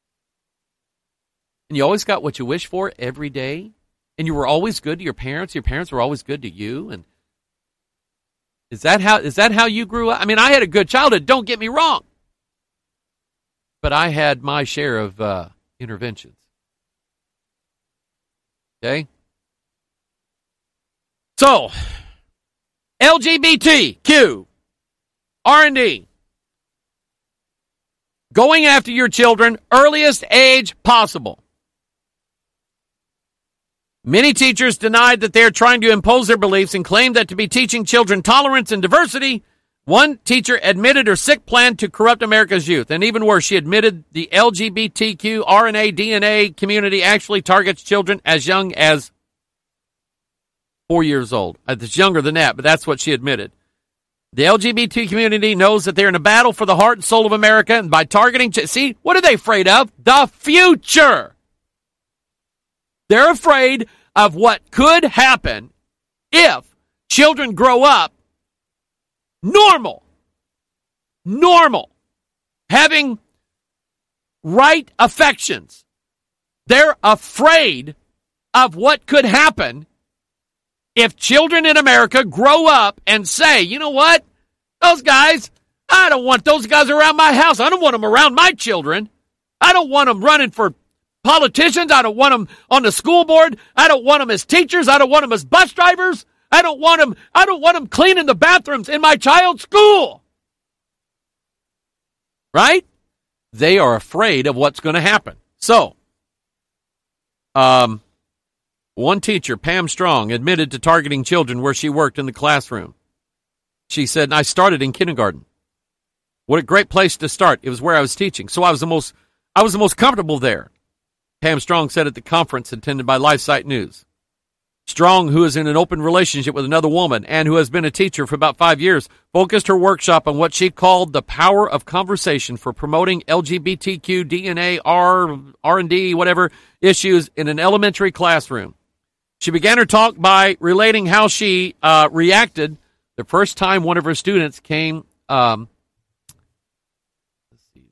And you always got what you wish for every day? And you were always good to your parents? Your parents were always good to you? And Is that how is that how you grew up? I mean, I had a good childhood, don't get me wrong. but I had my share of uh, interventions. Okay? So, L G B T Q, R and D, going after your children earliest age possible. Many teachers denied that they are trying to impose their beliefs and claimed that to be teaching children tolerance and diversity. One teacher admitted her sick plan to corrupt America's youth. And even worse, she admitted the L G B T Q, R N A, D N A community actually targets children as young as four years old. It's younger than that, but that's what she admitted. The L G B T community knows that they're in a battle for the heart and soul of America, and by targeting, see, what are they afraid of? The future. They're afraid of what could happen if children grow up normal, normal, having right affections. They're afraid of what could happen if children in America grow up and say, you know what, those guys, I don't want those guys around my house. I don't want them around my children. I don't want them running for politicians. I don't want them on the school board. I don't want them as teachers. I don't want them as bus drivers. I don't want them, I don't want them cleaning the bathrooms in my child's school. Right? They are afraid of what's going to happen. So, um, one teacher, Pam Strong, admitted to targeting children where she worked in the classroom. She said, I started in kindergarten. What a great place to start. It was where I was teaching. So I was the most, I was the most comfortable there. Pam Strong said at the conference attended by LifeSite News. Strong, who is in an open relationship with another woman and who has been a teacher for about five years, focused her workshop on what she called the power of conversation for promoting L G B T Q, D N A, R, R and D, whatever, issues in an elementary classroom. She began her talk by relating how she uh, reacted the first time one of her students came um, let's see.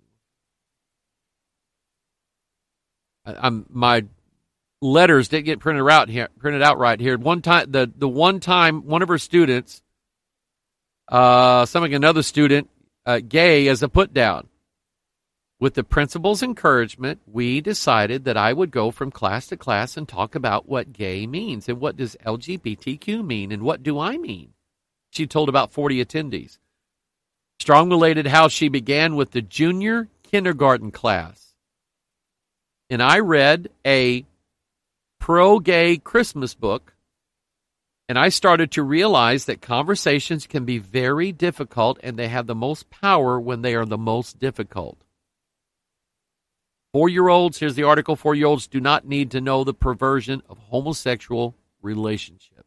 I, I'm my letters didn't get printed out here, printed out right here. One time, the the one time one of her students, uh, something another student, uh, gay as a put down. With the principal's encouragement, we decided that I would go from class to class and talk about what gay means and what does L G B T Q mean and what do I mean. She told about forty attendees. Strong related how she began with the junior kindergarten class. And I read a pro-gay Christmas book, and I started to realize that conversations can be very difficult, and they have the most power when they are the most difficult. Four-year-olds, here's the article, four-year-olds do not need to know the perversion of homosexual relationships.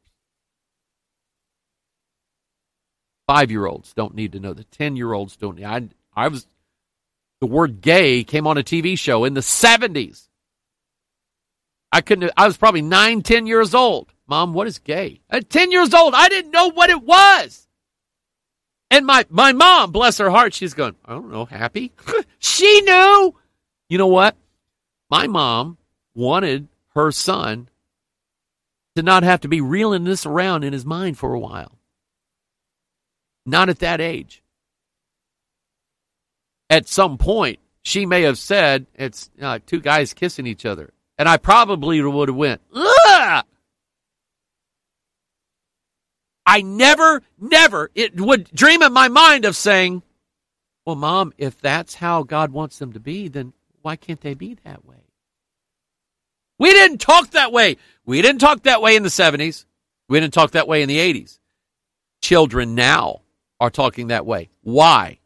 Five-year-olds don't need to know. The ten-year-olds don't need. I, I was, the word gay came on a T V show in the seventies. I couldn't, I was probably nine, ten years old. Mom, what is gay? At ten years old, I didn't know what it was. And my, my mom, bless her heart, she's going, I don't know, happy? She knew. You know what? My mom wanted her son to not have to be reeling this around in his mind for a while. Not at that age. At some point, she may have said, it's uh, two guys kissing each other. And I probably would have went, ugh! I never, never, it would dream in my mind of saying, well, Mom, if that's how God wants them to be, then why can't they be that way? We didn't talk that way. We didn't talk that way in the seventies. We didn't talk that way in the eighties. Children now are talking that way. Why?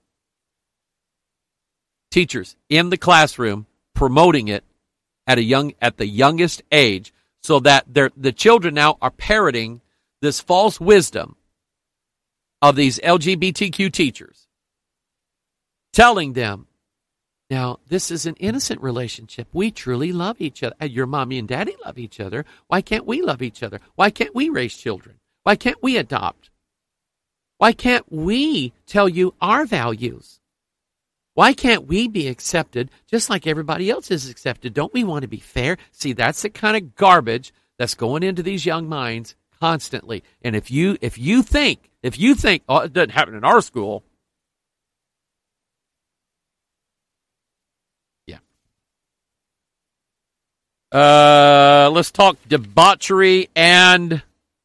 Teachers in the classroom promoting it at a young at the youngest age, so that the children now are parroting this false wisdom of these L G B T Q teachers, telling them, now, this is an innocent relationship. We truly love each other. Your mommy and daddy love each other. Why can't we love each other? Why can't we raise children? Why can't we adopt? Why can't we tell you our values? Why can't we be accepted just like everybody else is accepted? Don't we want to be fair? See, that's the kind of garbage that's going into these young minds constantly. And if you if you think, if you think, oh, it doesn't happen in our school, Uh, let's talk debauchery and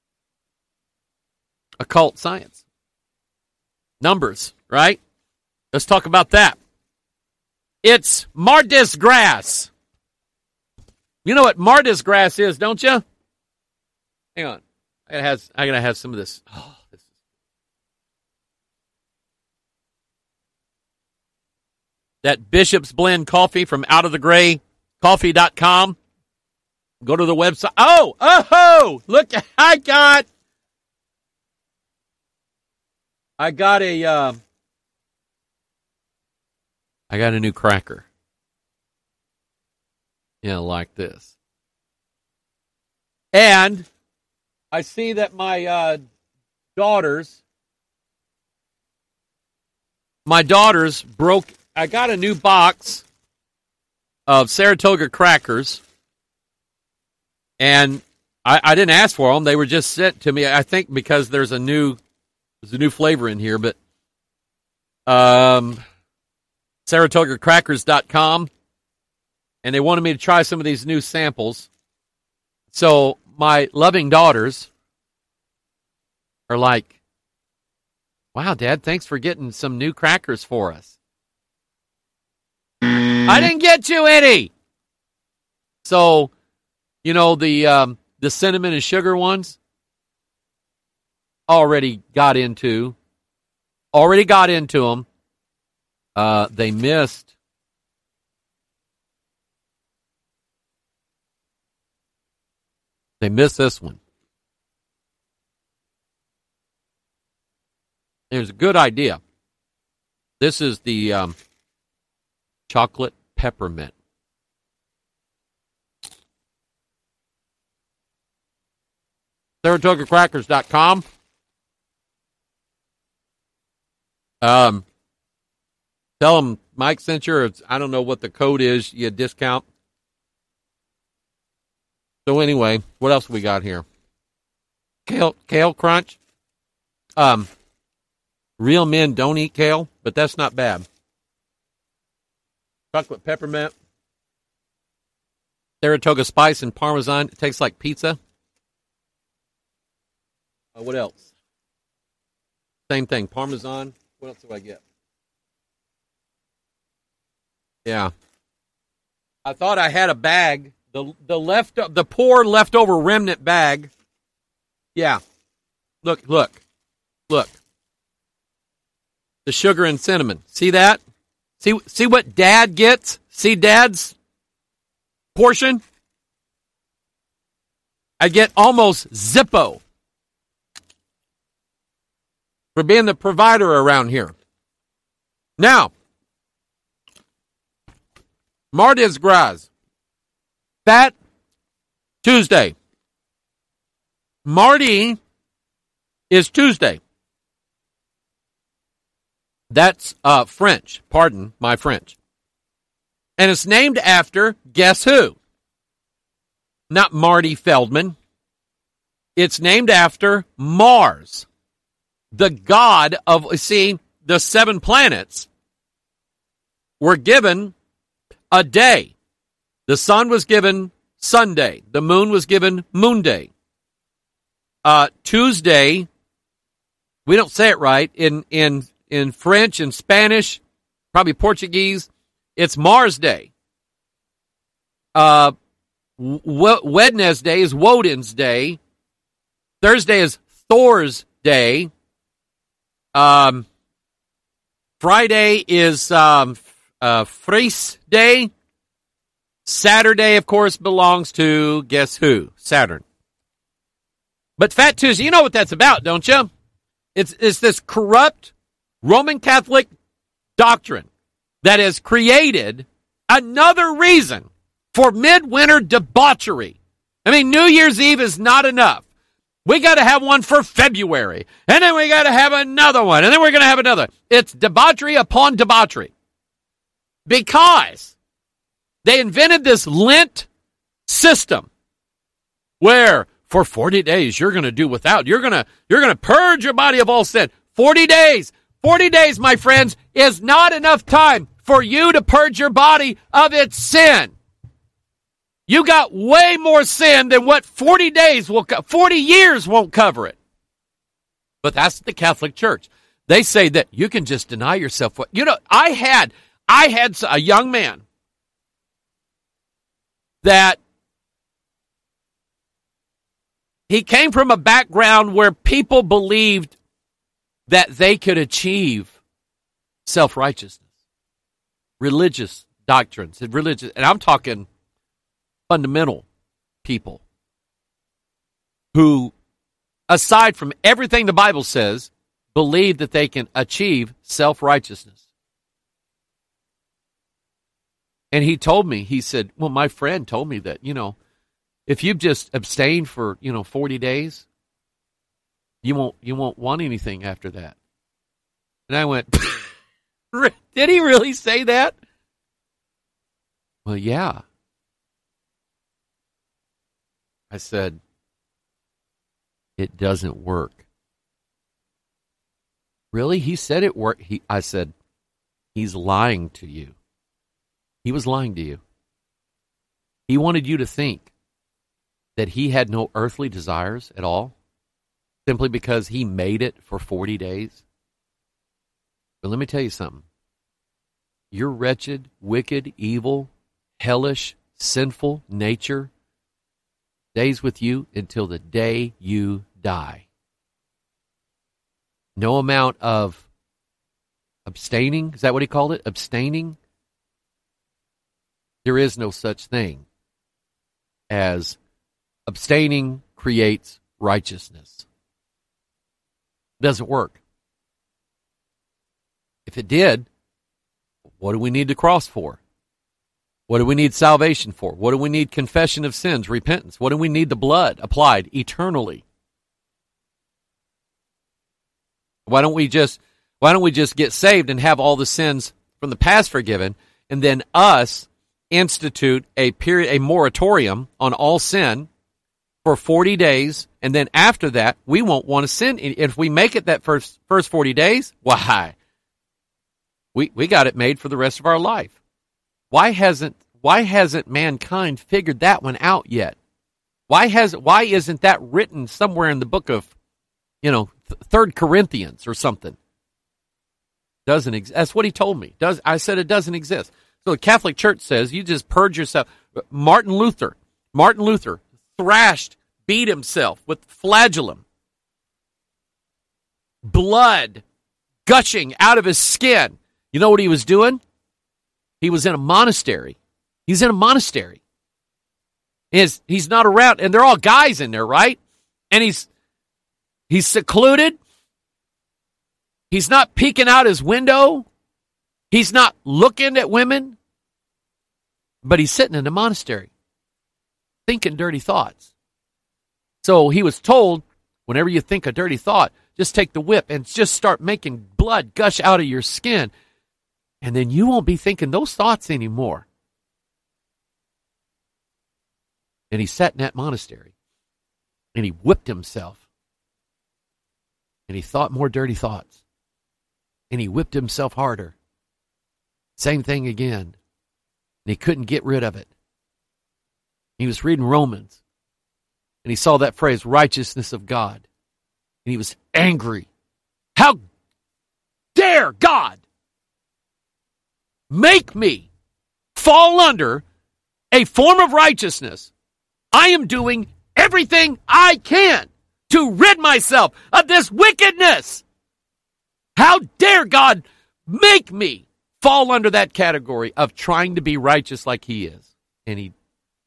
occult science. Numbers, right? Let's talk about that. It's Mardi Gras. You know what Mardi Gras is, don't you? Hang on. I gotta have, I gotta have some of this. Oh, this is... That Bishop's Blend coffee from Out of the Gray Coffee dot com. Go to the website. Oh, oh, look, I got, I got a, uh, I got a new cracker. Yeah, like this. And I see that my uh, daughters, my daughters broke, I got a new box of Saratoga crackers. And I, I didn't ask for them. They were just sent to me, I think, because there's a new there's a new flavor in here. But um, Saratoga Crackers dot com. And they wanted me to try some of these new samples. So my loving daughters are like, wow, Dad, thanks for getting some new crackers for us. I didn't get you any. So... You know, the um, the cinnamon and sugar ones already got into, already got into them. Uh, they missed. They missed this one. There's a good idea. This is the um, chocolate peppermint. Saratoga Crackers dot com. Um, tell them Mike sent you. I don't know what the code is. You discount. So anyway, what else we got here? Kale, kale crunch. Um, real men don't eat kale, but that's not bad. Chocolate peppermint. Saratoga spice and Parmesan. It tastes like pizza. Uh, what else? Same thing. Parmesan. What else do I get? Yeah. I thought I had a bag. The the left the poor leftover remnant bag. Yeah. Look, look. Look. The sugar and cinnamon. See that? See see what Dad gets? See Dad's portion? I get almost Zippo for being the provider around here. Now, Mardi Gras, Fat Tuesday. Mardi is Tuesday. That's uh, French. Pardon my French. And it's named after, guess who? Not Marty Feldman. It's named after Mars, the god of, see, the seven planets were given a day. The sun was given Sunday. The moon was given Moon Day. Uh, Tuesday, we don't say it right. In, in, in French and Spanish, probably Portuguese, it's Mars Day. Uh, w- Wednesday is Woden's Day. Thursday is Thor's Day. Um, Friday is um, uh, Fries Day. Saturday, of course, belongs to, guess who? Saturn. But Fat Tuesday, you know what that's about, don't you? It's, it's this corrupt Roman Catholic doctrine that has created another reason for midwinter debauchery. I mean, New Year's Eve is not enough. We got to have one for February, and then we got to have another one, and then we're going to have another. It's debauchery upon debauchery. Because they invented this Lent system where for forty days you're going to do without. You're going to you're going to purge your body of all sin. forty days. forty days, my friends, is not enough time for you to purge your body of its sin. You got way more sin than what forty days will co- forty years won't cover it. But that's the Catholic Church. They say that you can just deny yourself. What you know, I had I had a young man that he came from a background where people believed that they could achieve self-righteousness, religious doctrines, and religious, and I'm talking fundamental people who, aside from everything the Bible says, believe that they can achieve self-righteousness. And he told me, he said, well, my friend told me that, you know, if you've just abstained for, you know, forty days, you won't you won't want anything after that. And I went, did he really say that? Well, yeah. I said, it doesn't work. Really? He said it worked. He, I said, he's lying to you. He was lying to you. He wanted you to think that he had no earthly desires at all, simply because he made it for forty days. But let me tell you something. Your wretched, wicked, evil, hellish, sinful nature stays with you until the day you die. No amount of abstaining, is that what he called it? Abstaining? There is no such thing as abstaining creates righteousness. It doesn't work. If it did, what do we need the cross for? What do we need salvation for? What do we need confession of sins, repentance? What do we need the blood applied eternally? Why don't we just why don't we just get saved and have all the sins from the past forgiven, and then us institute a period, a moratorium on all sin for forty days, and then after that, we won't want to sin. If we make it that first first forty days, why? We we got it made for the rest of our life. Why hasn't why hasn't mankind figured that one out yet? Why has why isn't that written somewhere in the book of, you know, Third Corinthians or something? Doesn't exist. That's what he told me. Does I said it doesn't exist. So the Catholic Church says you just purge yourself. Martin Luther, Martin Luther thrashed, beat himself with flagellum, blood gushing out of his skin. You know what he was doing? He was in a monastery. He's in a monastery. He's, he's not around, and they're all guys in there, right? And he's he's secluded. He's not peeking out his window. He's not looking at women. But he's sitting in a monastery, thinking dirty thoughts. So he was told, whenever you think a dirty thought, just take the whip and just start making blood gush out of your skin. And then you won't be thinking those thoughts anymore. And he sat in that monastery. And he whipped himself. And he thought more dirty thoughts. And he whipped himself harder. Same thing again. And he couldn't get rid of it. He was reading Romans. And he saw that phrase, righteousness of God. And he was angry. How dare God make me fall under a form of righteousness? I am doing everything I can to rid myself of this wickedness. How dare God make me fall under that category of trying to be righteous like he is? And he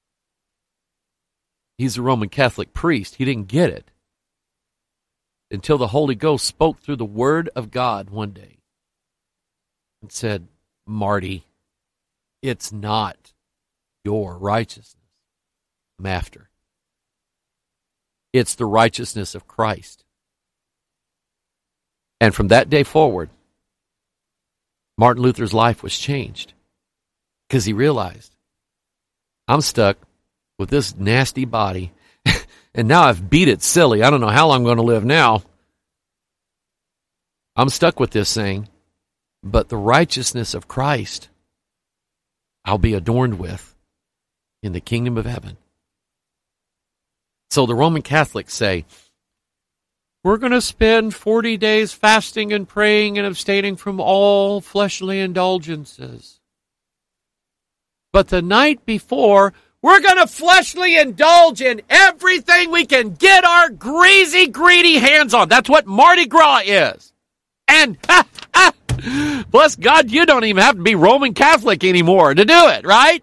he's a Roman Catholic priest. He didn't get it until the Holy Ghost spoke through the Word of God one day and said, Marty, it's not your righteousness I'm after. It's the righteousness of Christ. And from that day forward, Martin Luther's life was changed because he realized, I'm stuck with this nasty body, and now I've beat it silly. I don't know how long I'm going to live now. I'm stuck with this thing, but the righteousness of Christ I'll be adorned with. in the kingdom of heaven. So the Roman Catholics say, we're going to spend forty days fasting and praying and abstaining from all fleshly indulgences. But the night before, we're going to fleshly indulge in everything we can get our greasy, greedy hands on. That's what Mardi Gras is. And, ah, ah, bless God, you don't even have to be Roman Catholic anymore to do it, right?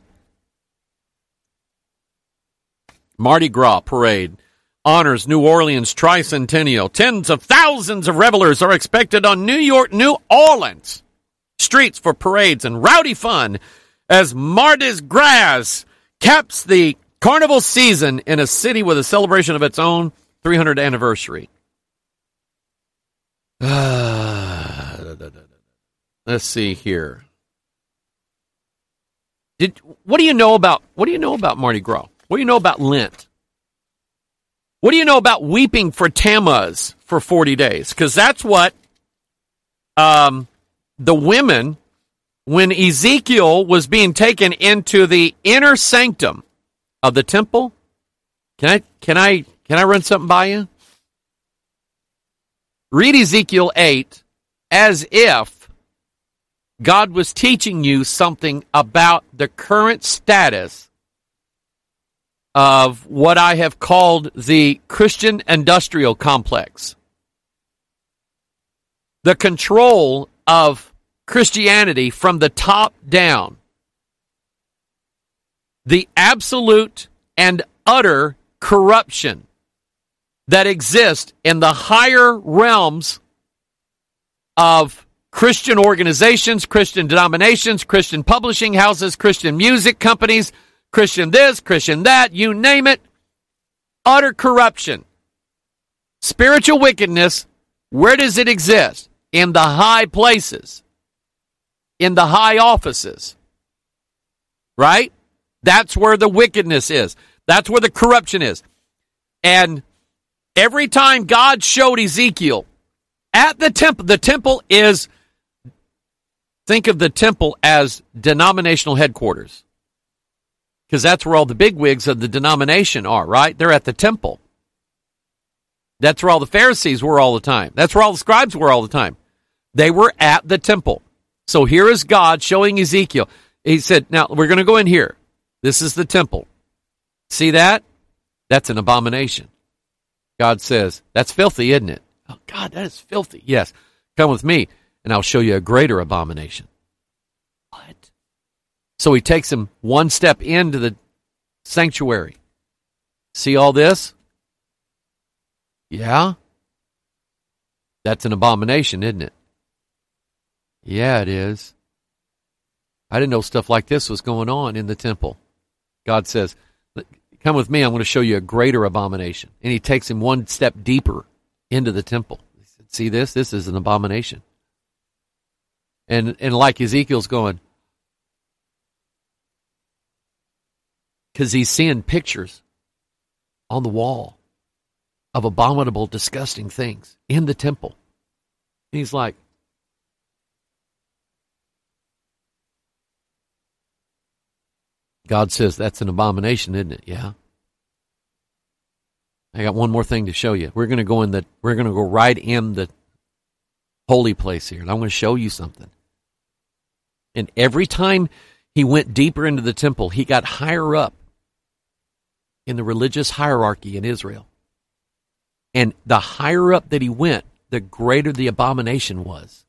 Mardi Gras parade honors New Orleans tricentennial. Tens of thousands of revelers are expected on New York, New Orleans streets for parades and rowdy fun as Mardi Gras caps the carnival season in a city with a celebration of its own three hundredth anniversary. Uh, let's see here. Did what do you know about what do you know about Mardi Gras? What do you know about Lent? What do you know about weeping for Tammuz for forty days? Because that's what um, the women, when Ezekiel was being taken into the inner sanctum of the temple. Can I can I can I run something by you? Read Ezekiel eight as if God was teaching you something about the current status of what I have called the Christian industrial complex. The control of Christianity from the top down. The absolute and utter corruption that exists in the higher realms of Christian organizations, Christian denominations, Christian publishing houses, Christian music companies, Christian this, Christian that, you name it. Utter corruption. Spiritual wickedness, where does it exist? In the high places. In the high offices. Right? That's where the wickedness is. That's where the corruption is. And every time God showed Ezekiel at the temple, the temple is, think of the temple as denominational headquarters. Because that's where all the bigwigs of the denomination are, right? They're at the temple. That's where all the Pharisees were all the time. That's where all the scribes were all the time. They were at the temple. So here is God showing Ezekiel. He said, now we're going to go in here. This is the temple. See that? That's an abomination. God says, that's filthy, isn't it? Oh, God, that is filthy. Yes. Come with me, and I'll show you a greater abomination. What? So he takes him one step into the sanctuary. See all this? Yeah? That's an abomination, isn't it? Yeah, it is. I didn't know stuff like this was going on in the temple. God says, come with me, I'm going to show you a greater abomination. And he takes him one step deeper into the temple. He said, see this? This is an abomination. And and like Ezekiel's going, because he's seeing pictures on the wall of abominable, disgusting things in the temple. And he's like, God says that's an abomination, isn't it? Yeah. I got one more thing to show you. We're going to go in the, we're going to go right in the holy place here, and I'm going to show you something. And every time he went deeper into the temple, he got higher up in the religious hierarchy in Israel. And the higher up that he went, the greater the abomination was.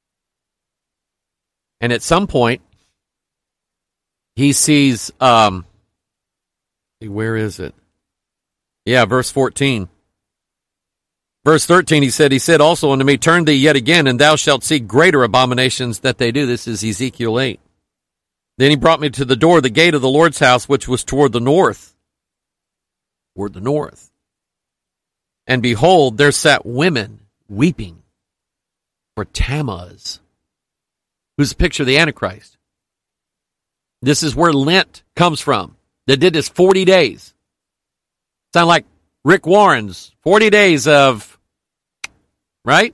And at some point, he sees, um, where is it? Yeah, verse fourteen. Verse thirteen, he said, he said also unto me, turn thee yet again, and thou shalt see greater abominations that they do. This is Ezekiel eight. Then he brought me to the door of the gate of the Lord's house, which was toward the north. Toward the north. And behold, there sat women weeping for Tammuz, who's a picture of the Antichrist. This is where Lent comes from. They did this forty days. Sound like Rick Warren's forty days of, right?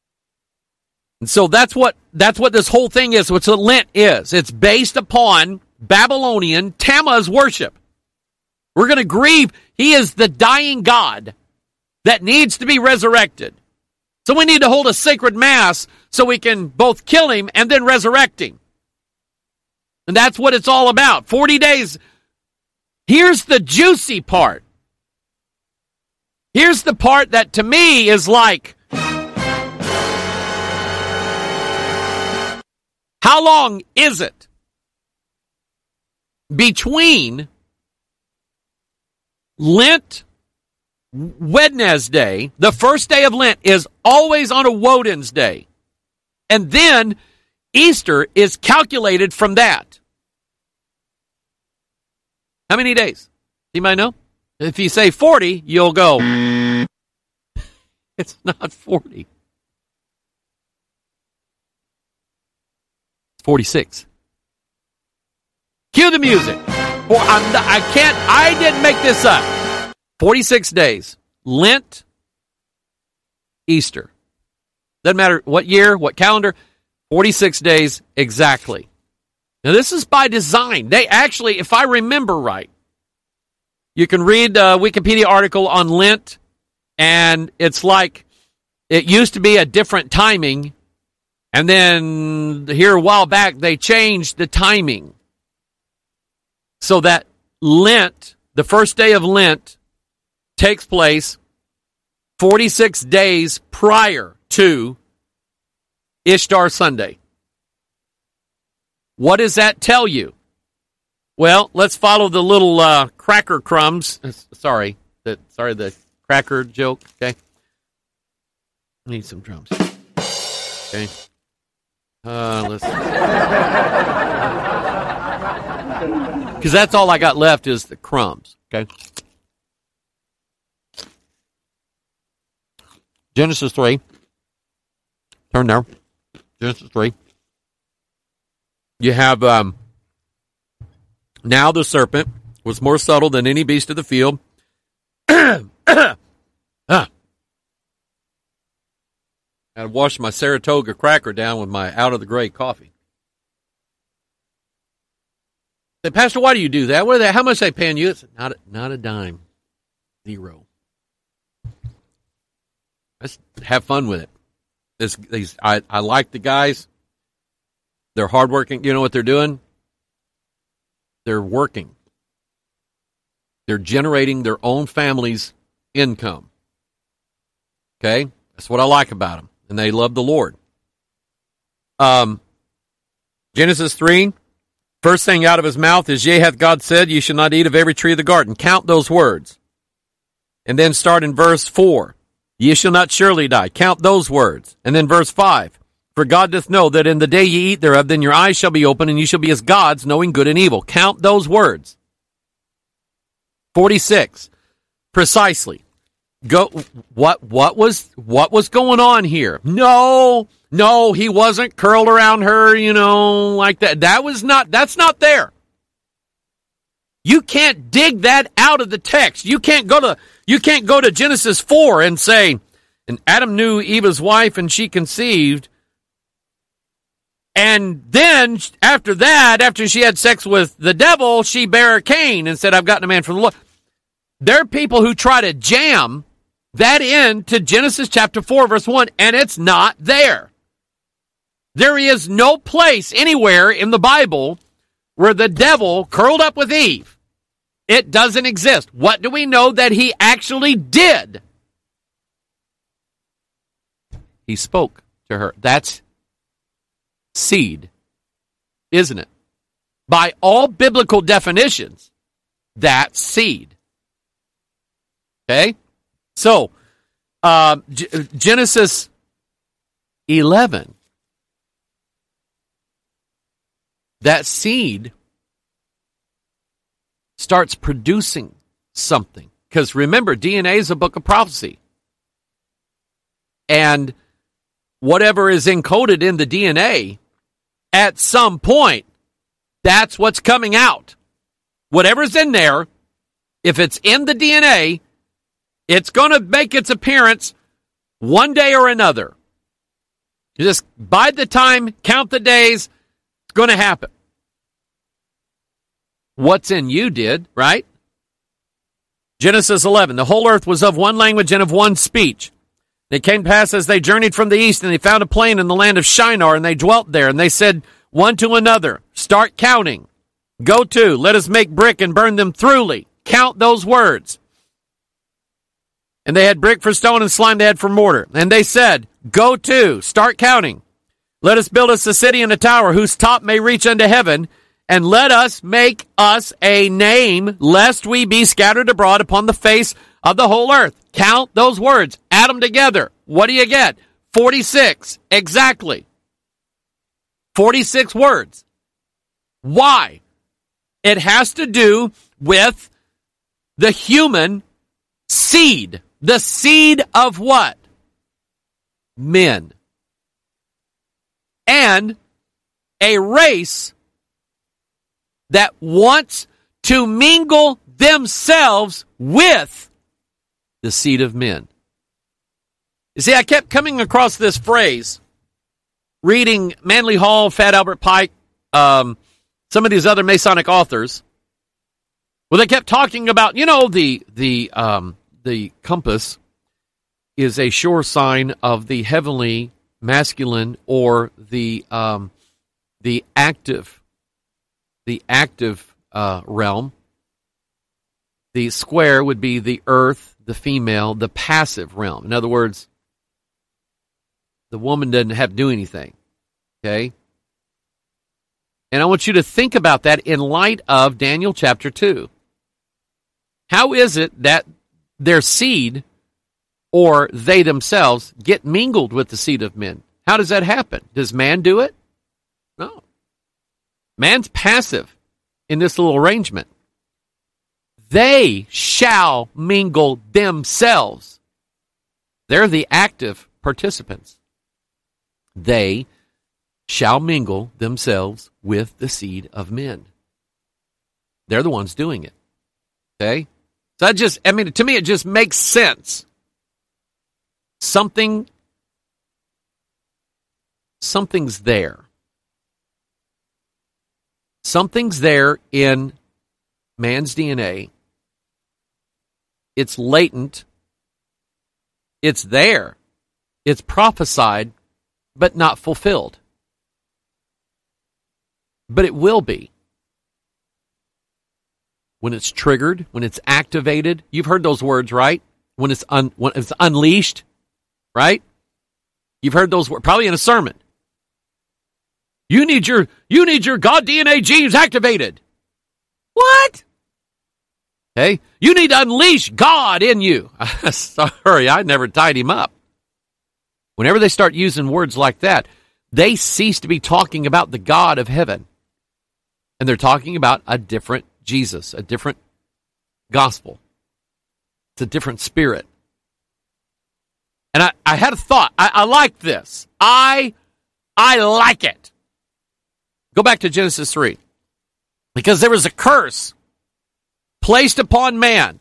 And so that's what that's what this whole thing is, what Lent is. It's based upon Babylonian Tammuz worship. We're going to grieve. He is the dying God that needs to be resurrected. So we need to hold a sacred mass so we can both kill him and then resurrect him. And that's what it's all about. forty days. Here's the juicy part. Here's the part that to me is like, how long is it between Lent, Wednesday, the first day of Lent is always on a Woden's Day, and then Easter is calculated from that? How many days? You might know. If you say forty, you'll go, it's not forty. It's forty-six. Cue the music. Well, I'm not, I can't, I didn't make this up. forty-six days. Lent, Easter. Doesn't matter what year, what calendar. forty-six days exactly. Now, this is by design. They actually, if I remember right, you can read a Wikipedia article on Lent, and it's like it used to be a different timing, and then here a while back, they changed the timing so that Lent, the first day of Lent, takes place forty-six days prior to Ishtar Sunday. What does that tell you? Well, let's follow the little uh, cracker crumbs. Sorry, the, sorry, the cracker joke, okay? I need some drums. Okay. Uh, let's... Because that's all I got left is the crumbs, okay? Genesis three. Turn there. Genesis three. You have, um, now the serpent was more subtle than any beast of the field. ah. I washed my Saratoga cracker down with my out-of-the-grade coffee. I said, Pastor, why do you do that? What are they, how much are they paying you? It's not, not a dime. Zero. Let's have fun with it. This, these, I, I like the guys. They're hardworking. You know what they're doing? They're working. They're generating their own family's income. Okay? That's what I like about them. And they love the Lord. Um, Genesis three, first thing out of his mouth is, yea, hath God said, ye shall not eat of every tree of the garden. Count those words. And then start in verse four. Ye shall not surely die. Count those words. And then verse five. For God doth know that in the day ye eat thereof, then your eyes shall be open, and ye shall be as gods, knowing good and evil. Count those words. forty-six. Precisely. Go. What? What was? What was going on here? No, no, he wasn't curled around her, you know, like that. That was not. That's not there. You can't dig that out of the text. You can't go to. You can't go to Genesis four and say, and Adam knew Eve's wife, and she conceived. And then, after that, after she had sex with the devil, she bare Cain and said, I've gotten a man from the Lord. There are people who try to jam that into Genesis chapter four, verse one, and it's not there. There is no place anywhere in the Bible where the devil curled up with Eve. It doesn't exist. What do we know that he actually did? He spoke to her. That's seed, isn't it? By all biblical definitions, that's seed. Okay? So, uh, G- Genesis eleven, that seed starts producing something. Because remember, D N A is a book of prophecy. And whatever is encoded in the D N A, at some point, that's what's coming out. Whatever's in there, if it's in the D N A, it's going to make its appearance one day or another. You just bide the time, count the days, it's going to happen. what's in you did, right? Genesis eleven, the whole earth was of one language and of one speech. It came to pass as they journeyed from the east, and they found a plain in the land of Shinar, and they dwelt there, and they said one to another, start counting. Go to, let us make brick and burn them thoroughly. Count those words. And they had brick for stone and slime they had for mortar. And they said, go to, start counting. Let us build us a city and a tower whose top may reach unto heaven, and let us make us a name, lest we be scattered abroad upon the face of the whole earth. Count those words. Add them together. What do you get? forty-six. Exactly. forty-six words. Why? It has to do with the human seed. The seed of what? Men. And a race that wants to mingle themselves with the seed of men. You see, I kept coming across this phrase, reading Manly Hall, Fat Albert Pike, um, some of these other Masonic authors. Well, they kept talking about, you know, the the um, the compass is a sure sign of the heavenly masculine or the um, the active the active uh, realm. The square would be the earth, the female, the passive realm. In other words, the woman doesn't have to do anything. Okay? And I want you to think about that in light of Daniel chapter two. How is it that their seed, or they themselves, get mingled with the seed of men? How does that happen? Does man do it? No. Man's passive in this little arrangement. They shall mingle themselves. They're the active participants. They shall mingle themselves with the seed of men. They're the ones doing it. Okay? So that just, I mean, to me, it just makes sense. Something, something's there. Something's there in man's D N A. It's latent. It's there. It's prophesied, but not fulfilled. But it will be. When it's triggered, when it's activated. You've heard those words, right? When it's un, when it's unleashed, right? You've heard those words, probably in a sermon. You need your you need your God D N A genes activated. What? Hey, you need to unleash God in you. Sorry, I never tied him up. Whenever they start using words like that, they cease to be talking about the God of heaven. And they're talking about a different Jesus, a different gospel. It's a different spirit. And I, I had a thought. I, I like this. I, I like it. Go back to Genesis three. Because there was a curse placed upon man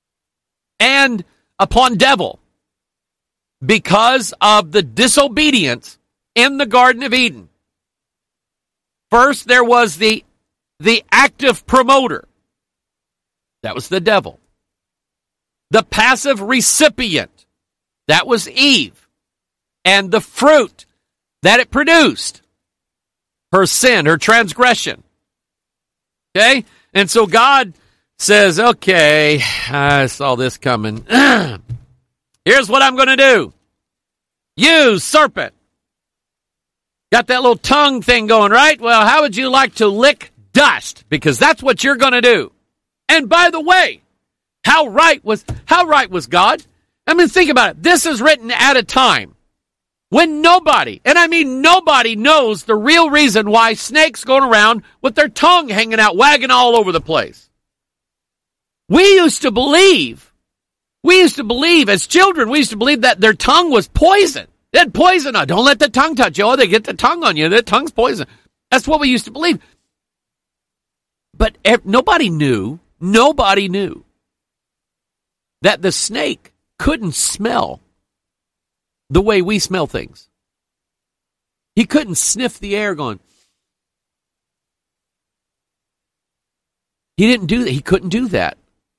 and upon devil because of the disobedience in the Garden of Eden. First, there was the, the active promoter. That was the devil. The passive recipient. That was Eve. And the fruit that it produced. Her sin, her transgression. Okay? And so God says, okay, I saw this coming. Here's what I'm going to do. You, serpent, got that little tongue thing going, right? Well, how would you like to lick dust? Because that's what you're going to do. And by the way, how right was how right was God? I mean, think about it. This is written at a time when nobody, and I mean nobody, knows the real reason why snakes going around with their tongue hanging out, wagging all over the place. We used to believe, we used to believe as children, we used to believe that their tongue was poison. They had poison on. Don't let the tongue touch you. Oh, they get the tongue on you. Their tongue's poison. That's what we used to believe. But ev- nobody knew, nobody knew that the snake couldn't smell the way we smell things. He couldn't sniff the air going, He didn't do that. He couldn't do that.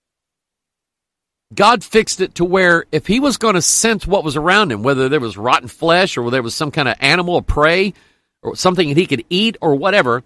God fixed it to where if he was going to sense what was around him, whether there was rotten flesh or whether there was some kind of animal or prey or something that he could eat or whatever,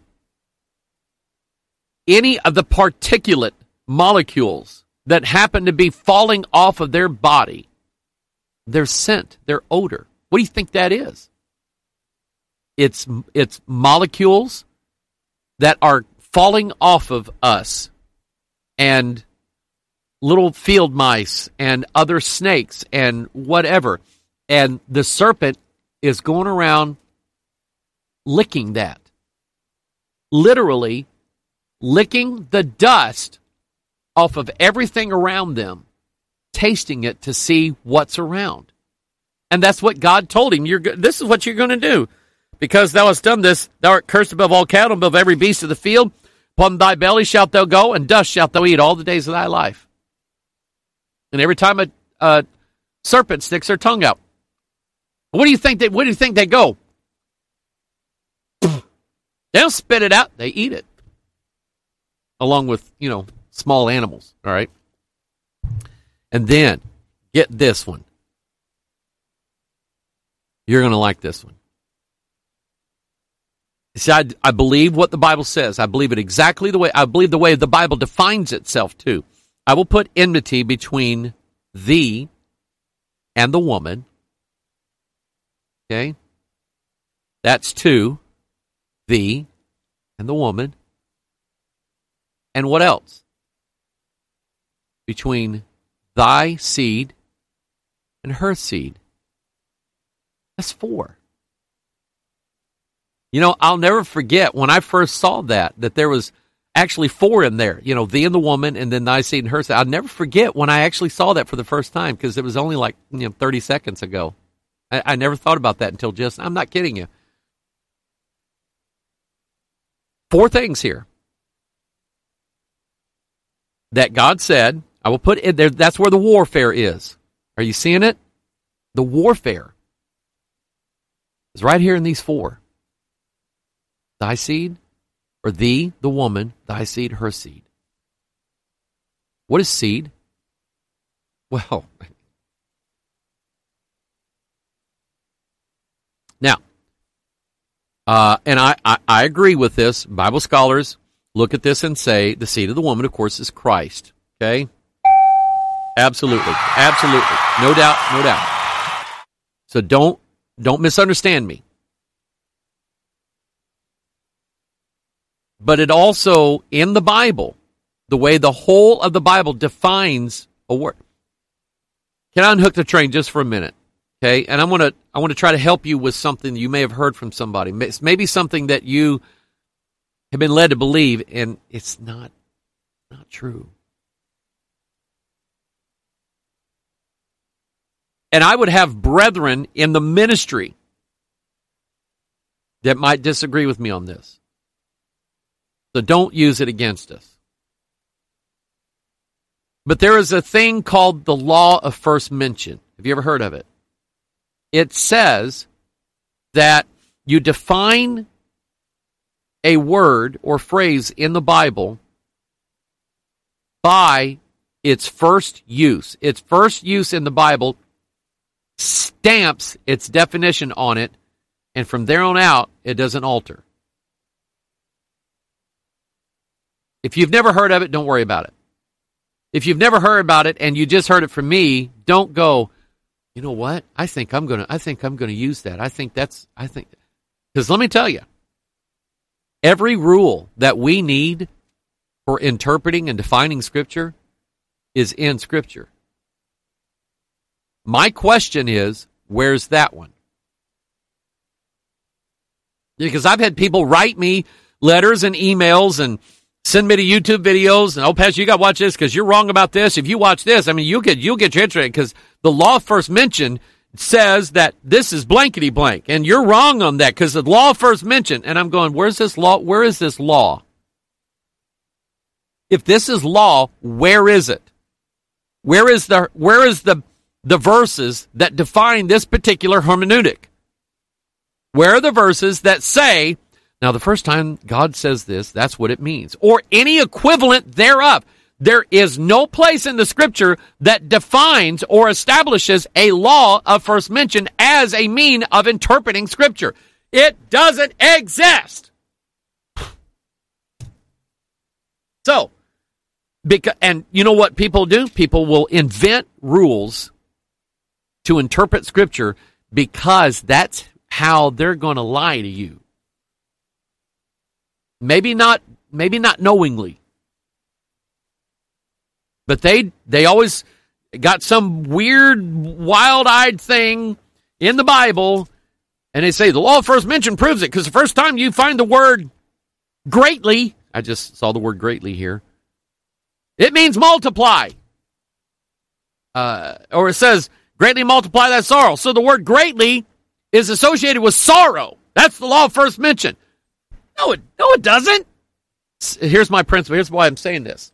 any of the particulate molecules that happen to be falling off of their body, their scent, their odor, what do you think that is? It's, it's molecules that are falling off of us and little field mice and other snakes and whatever. And the serpent is going around licking that. Literally licking the dust off of everything around them, tasting it to see what's around. And that's what God told him. You're, this is what you're going to do. Because thou hast done this, thou art cursed above all cattle, above every beast of the field. Upon thy belly shalt thou go, and dust shalt thou eat all the days of thy life. And every time a, a serpent sticks their tongue out, what do you think they? What do you think they go? They don't spit it out; they eat it, along with you know small animals. All right, and then get this one. You're going to like this one. See, I, I believe what the Bible says. I believe it exactly the way, I believe the way the Bible defines itself too. I will put enmity between thee and the woman. Okay? That's two. Thee and the woman. And what else? Between thy seed and her seed. That's four. You know, I'll never forget when I first saw that, that there was actually four in there. You know, thee and the woman, and then thy seed and her seed. I'll never forget when I actually saw that for the first time, because it was only like, you know, thirty seconds ago. I, I never thought about that until just, I'm not kidding you. Four things here that God said, I will put it there. That's where the warfare is. Are you seeing it? The warfare is right here in these four. Thy seed, or thee, the woman, thy seed, her seed. What is seed? Well, now, uh, and I, I, I agree with this. Bible scholars look at this and say the seed of the woman, of course, is Christ. Okay? Absolutely. Absolutely. No doubt, no doubt. So don't, don't misunderstand me. But it also, in the Bible, the way the whole of the Bible defines a word. Can I unhook the train just for a minute? Okay, and I want to I want to try to help you with something you may have heard from somebody. Maybe something that you have been led to believe, and it's not not true. And I would have brethren in the ministry that might disagree with me on this. So don't use it against us. But there is a thing called the law of first mention. Have you ever heard of it? It says that you define a word or phrase in the Bible by its first use. Its first use in the Bible stamps its definition on it, and from there on out, it doesn't alter. If you've never heard of it, don't worry about it. If you've never heard about it and you just heard it from me, don't go, you know what? I think I'm going to I think I'm going to use that. I think that's I think Cuz let me tell you. Every rule that we need for interpreting and defining scripture is in scripture. My question is, where's that one? Because I've had people write me letters and emails and send me to YouTube videos, and oh, Pastor, you got to watch this because you're wrong about this. If you watch this, I mean, you'll get you'll get your interest because the law first mentioned says that this is blankety blank, and you're wrong on that because the law first mentioned. And I'm going, where's this law? Where is this law? If this is law, where is it? Where is the where is the the verses that define this particular hermeneutic? Where are the verses that say Now, the first time God says this, that's what it means. Or any equivalent thereof. There is no place in the Scripture that defines or establishes a law of first mention as a mean of interpreting Scripture. It doesn't exist. So, because, and you know what people do? People will invent rules to interpret Scripture because that's how they're going to lie to you. Maybe not, maybe not knowingly. But they they always got some weird, wild-eyed thing in the Bible, and they say the law of first mention proves it, because the first time you find the word greatly, I just saw the word greatly here, it means multiply. Uh, or it says, greatly multiply that sorrow. So the word greatly is associated with sorrow. That's the law of first mention. No, it, no, it doesn't. Here's my principle. Here's why I'm saying this.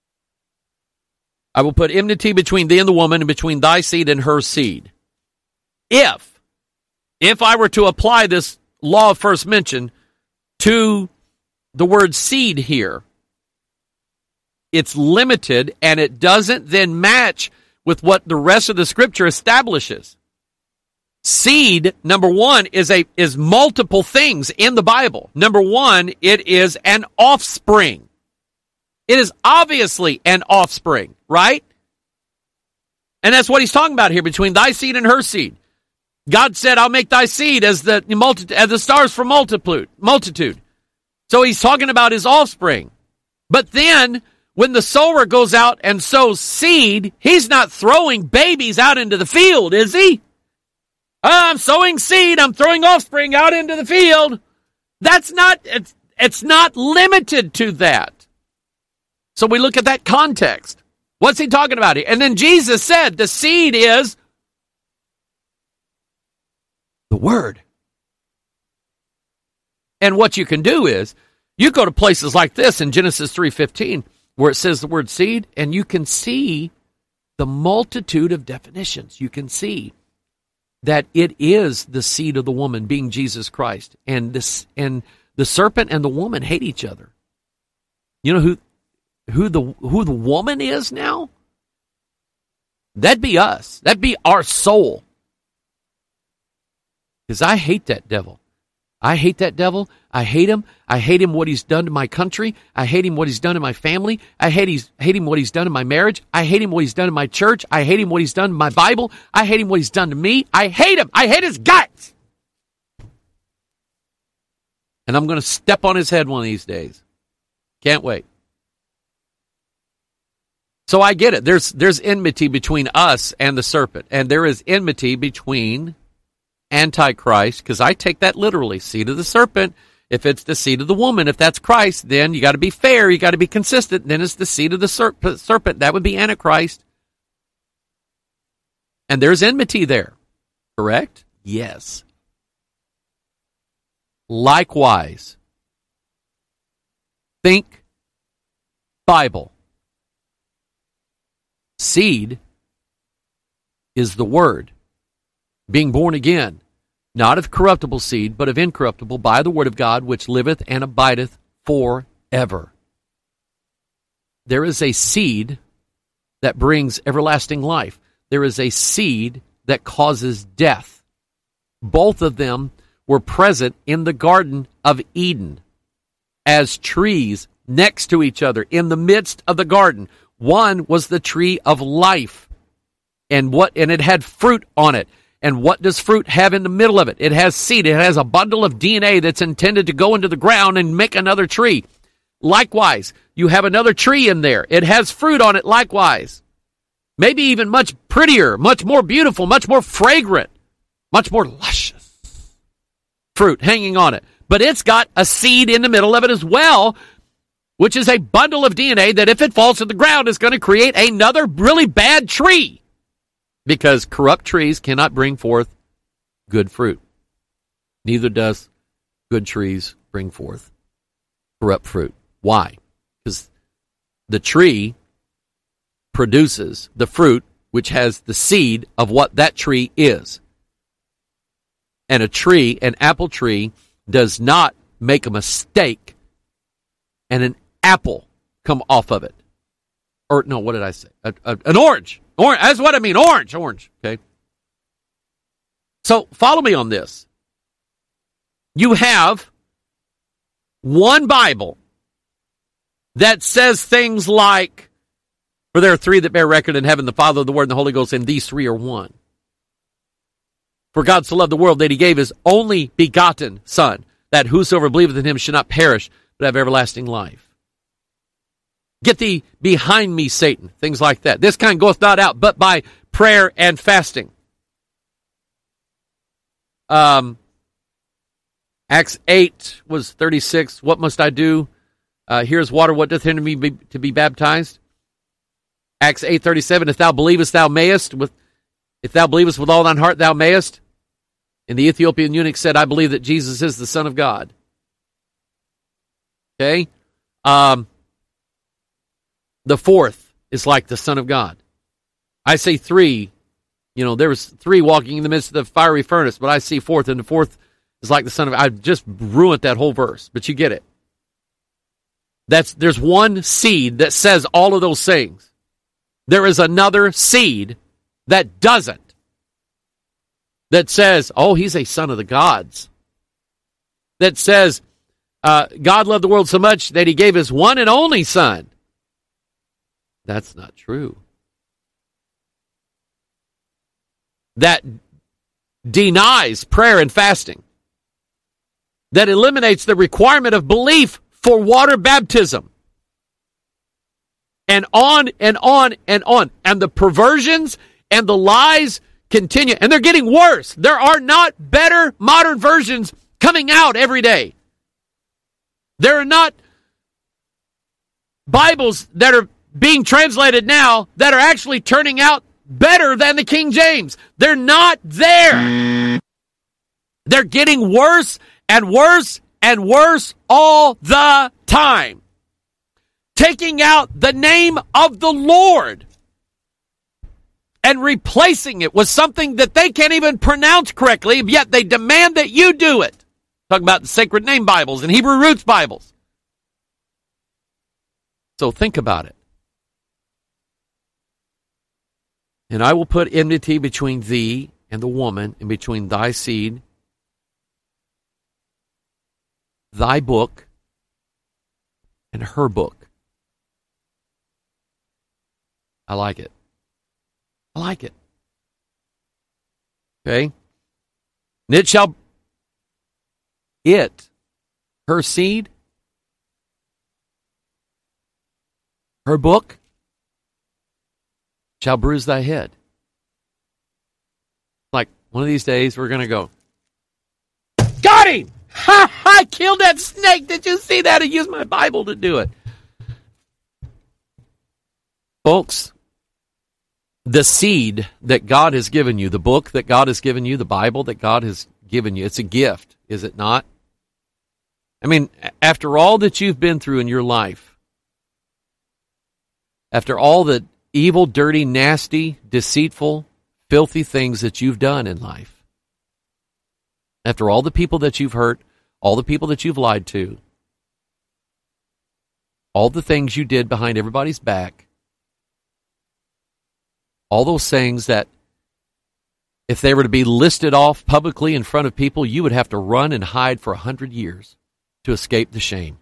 I will put enmity between thee and the woman, and between thy seed and her seed. If, if I were to apply this law of first mention to the word seed here, it's limited, and it doesn't then match with what the rest of the Scripture establishes. Seed, number one, is a is multiple things in the Bible. Number one, it is an offspring. It is obviously an offspring, right? And that's what he's talking about here, between thy seed and her seed. God said, I'll make thy seed as the multi- as the stars for multitude. multitude. So he's talking about his offspring. But then, when the sower goes out and sows seed, he's not throwing babies out into the field, is he? I'm sowing seed, I'm throwing offspring out into the field. That's not, it's, it's not limited to that. So we look at that context. What's he talking about here? And then Jesus said the seed is the Word. And what you can do is, you go to places like this in Genesis three fifteen, where it says the word seed, and you can see the multitude of definitions. You can see that it is the seed of the woman, being Jesus Christ. And this and the serpent and the woman hate each other. You know who who the who the woman is now? That'd be us. That'd be our soul. Because I hate that devil. I hate that devil. I hate him. I hate him what he's done to my country. I hate him what he's done to my family. I hate, he's, hate him what he's done to my marriage. I hate him what he's done to my church. I hate him what he's done to my Bible. I hate him what he's done to me. I hate him. I hate his guts. And I'm going to step on his head one of these days. Can't wait. So I get it. There's there's enmity between us and the serpent. And there is enmity between Antichrist, because I take that literally, seed of the serpent. If it's the seed of the woman, if that's Christ, then you got to be fair, you got to be consistent. Then it's the seed of the serp- serpent. That would be Antichrist. And there's enmity there, correct? Yes. Likewise, think Bible. Seed is the Word. Being born again, not of corruptible seed, but of incorruptible, by the word of God, which liveth and abideth forever. There is a seed that brings everlasting life. There is a seed that causes death. Both of them were present in the Garden of Eden as trees next to each other in the midst of the garden. One was the tree of life, and what and it had fruit on it. And what does fruit have in the middle of it? It has seed. It has a bundle of D N A that's intended to go into the ground and make another tree. Likewise, you have another tree in there. It has fruit on it likewise. Maybe even much prettier, much more beautiful, much more fragrant, much more luscious fruit hanging on it. But it's got a seed in the middle of it as well, which is a bundle of D N A that if it falls to the ground is going to create another really bad tree. Because corrupt trees cannot bring forth good fruit. Neither does good trees bring forth corrupt fruit. Why? Because the tree produces the fruit which has the seed of what that tree is. And a tree, an apple tree, does not make a mistake and an apple come off of it. Or, no, what did I say? A, a, an orange. Orange. That's what I mean. Orange. Orange. Okay. So follow me on this. You have one Bible that says things like, for there are three that bear record in heaven, the Father, the Word, and the Holy Ghost, and these three are one. For God so loved the world that he gave his only begotten Son, that whosoever believeth in him should not perish, but have everlasting life. Get thee behind me, Satan. Things like that. This kind goeth not out, but by prayer and fasting. Um, Acts eight was thirty-six. What must I do? Uh, here's water. What doth hinder me be, to be baptized? Acts eight thirty-seven. If thou believest, thou mayest. With, if thou believest with all thine heart, thou mayest. And the Ethiopian eunuch said, I believe that Jesus is the Son of God. Okay? Um, the fourth is like the Son of God. I say three. You know, there was three walking in the midst of the fiery furnace, but I see fourth, and the fourth is like the Son of God. I just ruined that whole verse, but you get it. That's there's one seed that says all of those things. There is another seed that doesn't. That says, oh, he's a son of the gods. That says, uh, God loved the world so much that he gave his one and only Son. That's not true. That denies prayer and fasting. That eliminates the requirement of belief for water baptism. And on and on and on. And the perversions and the lies continue. And they're getting worse. There are not better modern versions coming out every day. There are not Bibles that are being translated now that are actually turning out better than the King James. They're not there. They're getting worse and worse and worse all the time. Taking out the name of the Lord and replacing it with something that they can't even pronounce correctly, yet they demand that you do it. Talking about the Sacred Name Bibles and Hebrew Roots Bibles. So think about it. And I will put enmity between thee and the woman, and between thy seed, thy book, and her book. I like it. I like it. Okay? And it shall, it, her seed, her book, shall bruise thy head. Like, one of these days we're going to go, got him! Ha! I killed that snake! Did you see that? I used my Bible to do it. Folks, the seed that God has given you, the book that God has given you, the Bible that God has given you, it's a gift, is it not? I mean, after all that you've been through in your life, after all the evil, dirty, nasty, deceitful, filthy things that you've done in life, after all the people that you've hurt, all the people that you've lied to, all the things you did behind everybody's back, all those things that if they were to be listed off publicly in front of people, you would have to run and hide for a hundred years to escape the shame.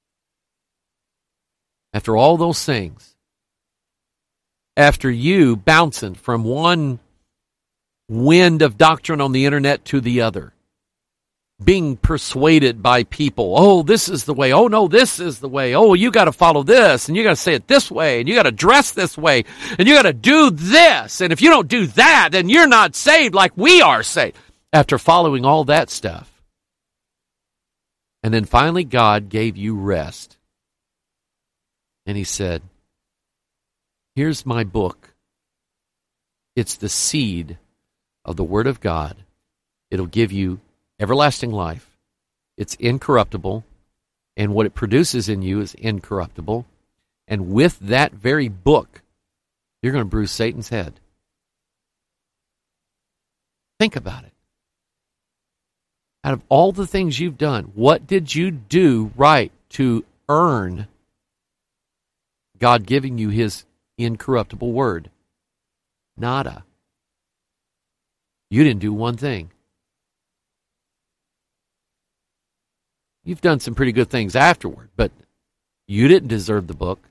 After all those things, after you bouncing from one wind of doctrine on the internet to the other, being persuaded by people, oh, this is the way, oh, no, this is the way, oh, you got to follow this, and you got to say it this way, and you got to dress this way, and you got to do this, and if you don't do that, then you're not saved like we are saved. After following all that stuff, and then finally God gave you rest, and he said, here's my book. It's the seed of the Word of God. It'll give you everlasting life. It's incorruptible, and what it produces in you is incorruptible. And with that very book, you're going to bruise Satan's head. Think about it. out of all the things you've done, what did you do right to earn God giving you his incorruptible word? Nada. You didn't do one thing. You've done some pretty good things afterward, but you didn't deserve the book.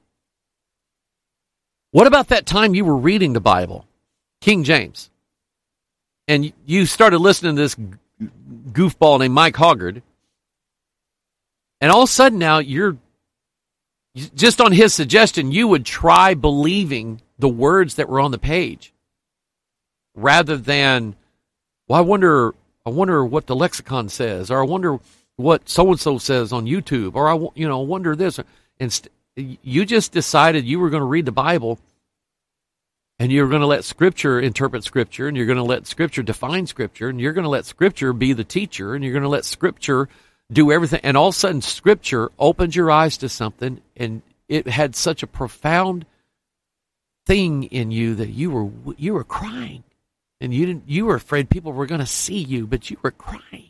What about that time you were reading the Bible, King James, and you started listening to this goofball named Mike Hoggard, and all of a sudden now you're, just on his suggestion, you would try believing the words that were on the page rather than, well, I wonder, I wonder what the lexicon says, or I wonder what so-and-so says on YouTube, or I, you know, wonder this. And st- you just decided you were going to read the Bible, and you're going to let Scripture interpret Scripture, and you're going to let Scripture define Scripture, and you're going to let Scripture be the teacher, and you're going to let Scripture do everything. And all of a sudden, Scripture opened your eyes to something, and it had such a profound thing in you that you were you were crying, and you didn't. You were afraid people were going to see you, but you were crying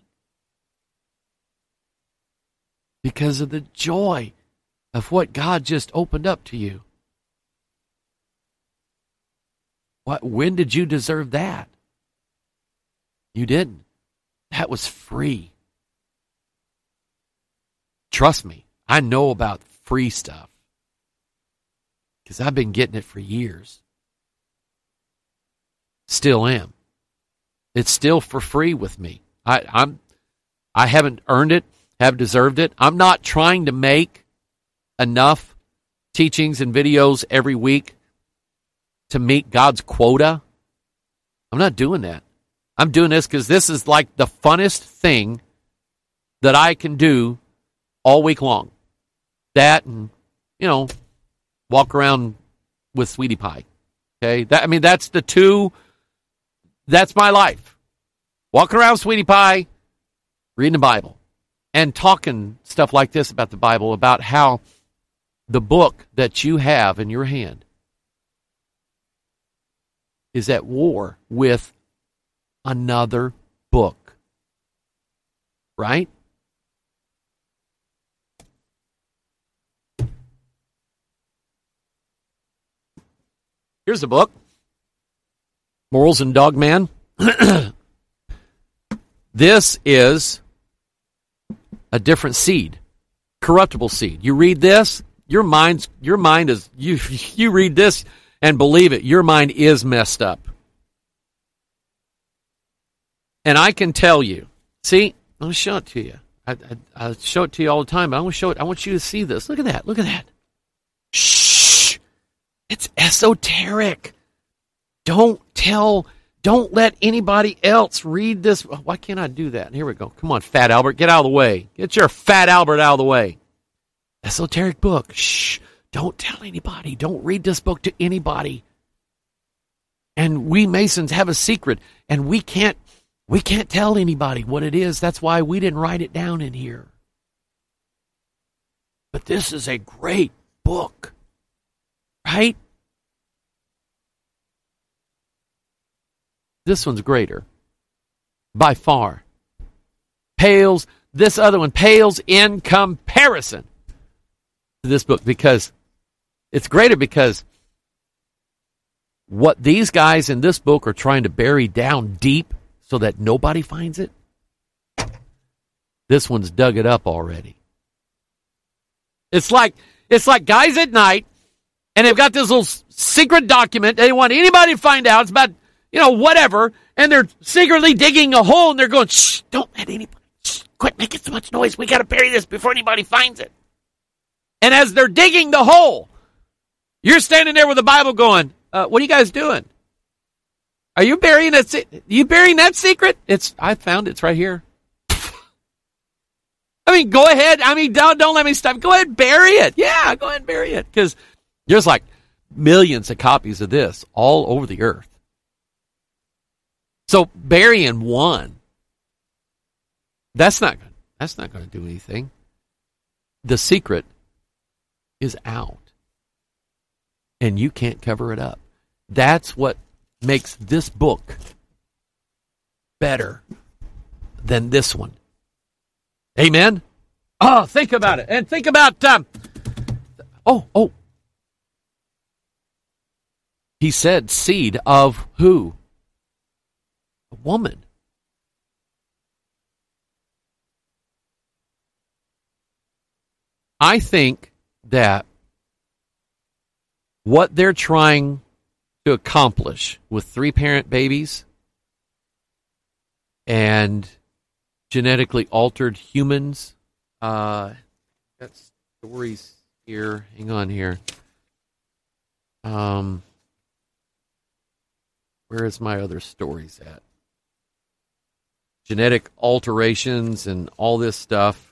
because of the joy of what God just opened up to you. What? When did you deserve that? You didn't. That was free. Trust me, I know about free stuff because I've been getting it for years. Still am. It's still for free with me. I, I'm. I haven't earned it, have deserved it. I'm not trying to make enough teachings and videos every week to meet God's quota. I'm not doing that. I'm doing this because this is like the funnest thing that I can do all week long. That and, you know, walk around with Sweetie Pie. Okay? That I mean, that's the two, that's my life. Walking around with Sweetie Pie, reading the Bible, and talking stuff like this about the Bible, about how the book that you have in your hand is at war with another book. Right? Here's the book, Morals and Dogman. This is a different seed, corruptible seed. You read this, your mind's your mind is you. You read this and believe it, your mind is messed up. And I can tell you. See, I'll show it to you. I, I, I show it to you all the time. But I want to show it. I want you to see this. Look at that. Look at that. Shh. It's esoteric. Don't tell, don't let anybody else read this. Why can't I do that? Here we go. Come on, Fat Albert, get out of the way. Get your Fat Albert out of the way. Esoteric book. Shh. Don't tell anybody. Don't read this book to anybody. And we Masons have a secret, and we can't, we can't tell anybody what it is. That's why we didn't write it down in here. But this is a great book. Right? This one's greater. By far. Pales, this other one pales in comparison to this book, because it's greater because what these guys in this book are trying to bury down deep so that nobody finds it, this one's dug it up already. It's like it's like guys at night, and they've got this little secret document they want anybody to find out. It's about, you know, whatever, and they're secretly digging a hole, and they're going, shh, don't let anybody, shh, quit making so much noise. We got to bury this before anybody finds it. And as they're digging the hole, you're standing there with the Bible going, uh, what are you guys doing? Are you burying that? Se- you burying that secret? It's, I found it. It's right here. I mean, go ahead. I mean, don't, don't let me stop. Go ahead and bury it. Yeah, go ahead and bury it. Because there's like millions of copies of this all over the earth. So burying one, that's not good. That's not going to do anything. The secret is out, and you can't cover it up. That's what makes this book better than this one. Amen? Oh, think about it. And think about, um, oh, oh. He said seed of who? A woman. I think that what they're trying to accomplish with three-parent babies and genetically altered humans, uh, got stories here. Hang on here. Um, where is my other stories at? Genetic alterations and all this stuff.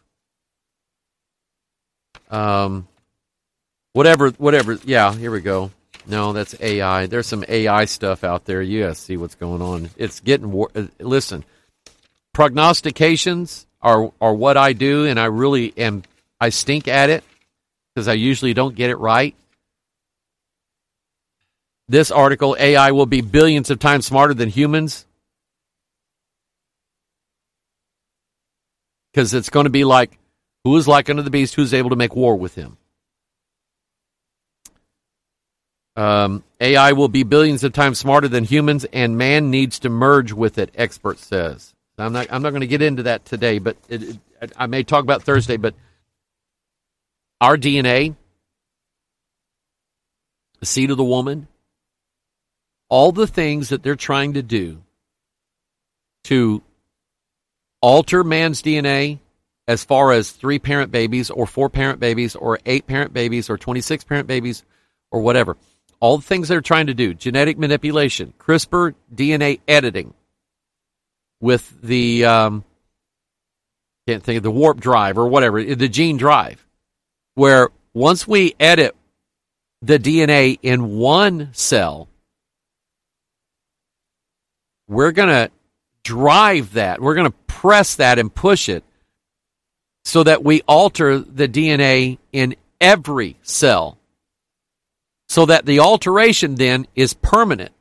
Um, whatever, whatever. Yeah, here we go. No, that's A I. There's some A I stuff out there. You gotta see what's going on. It's getting. Wor- Listen, prognostications are are what I do, and I really am. I stink at it because I usually don't get it right. This article: A I will be billions of times smarter than humans. Because it's going to be like, who is like unto the beast, who's able to make war with him? Um, A I will be billions of times smarter than humans, and man needs to merge with it, expert says. I'm not I'm not going to get into that today, but it, it, I may talk about Thursday, but our D N A, the seed of the woman, all the things that they're trying to do to alter man's D N A as far as three-parent babies or four-parent babies or eight-parent babies or twenty-six-parent babies or whatever. All the things they're trying to do, genetic manipulation, CRISPR, D N A editing with the, um, can't think of the warp drive or whatever, the gene drive, where once we edit the D N A in one cell, we're going to drive that. We're going to press that and push it so that we alter the D N A in every cell so that the alteration then is permanent.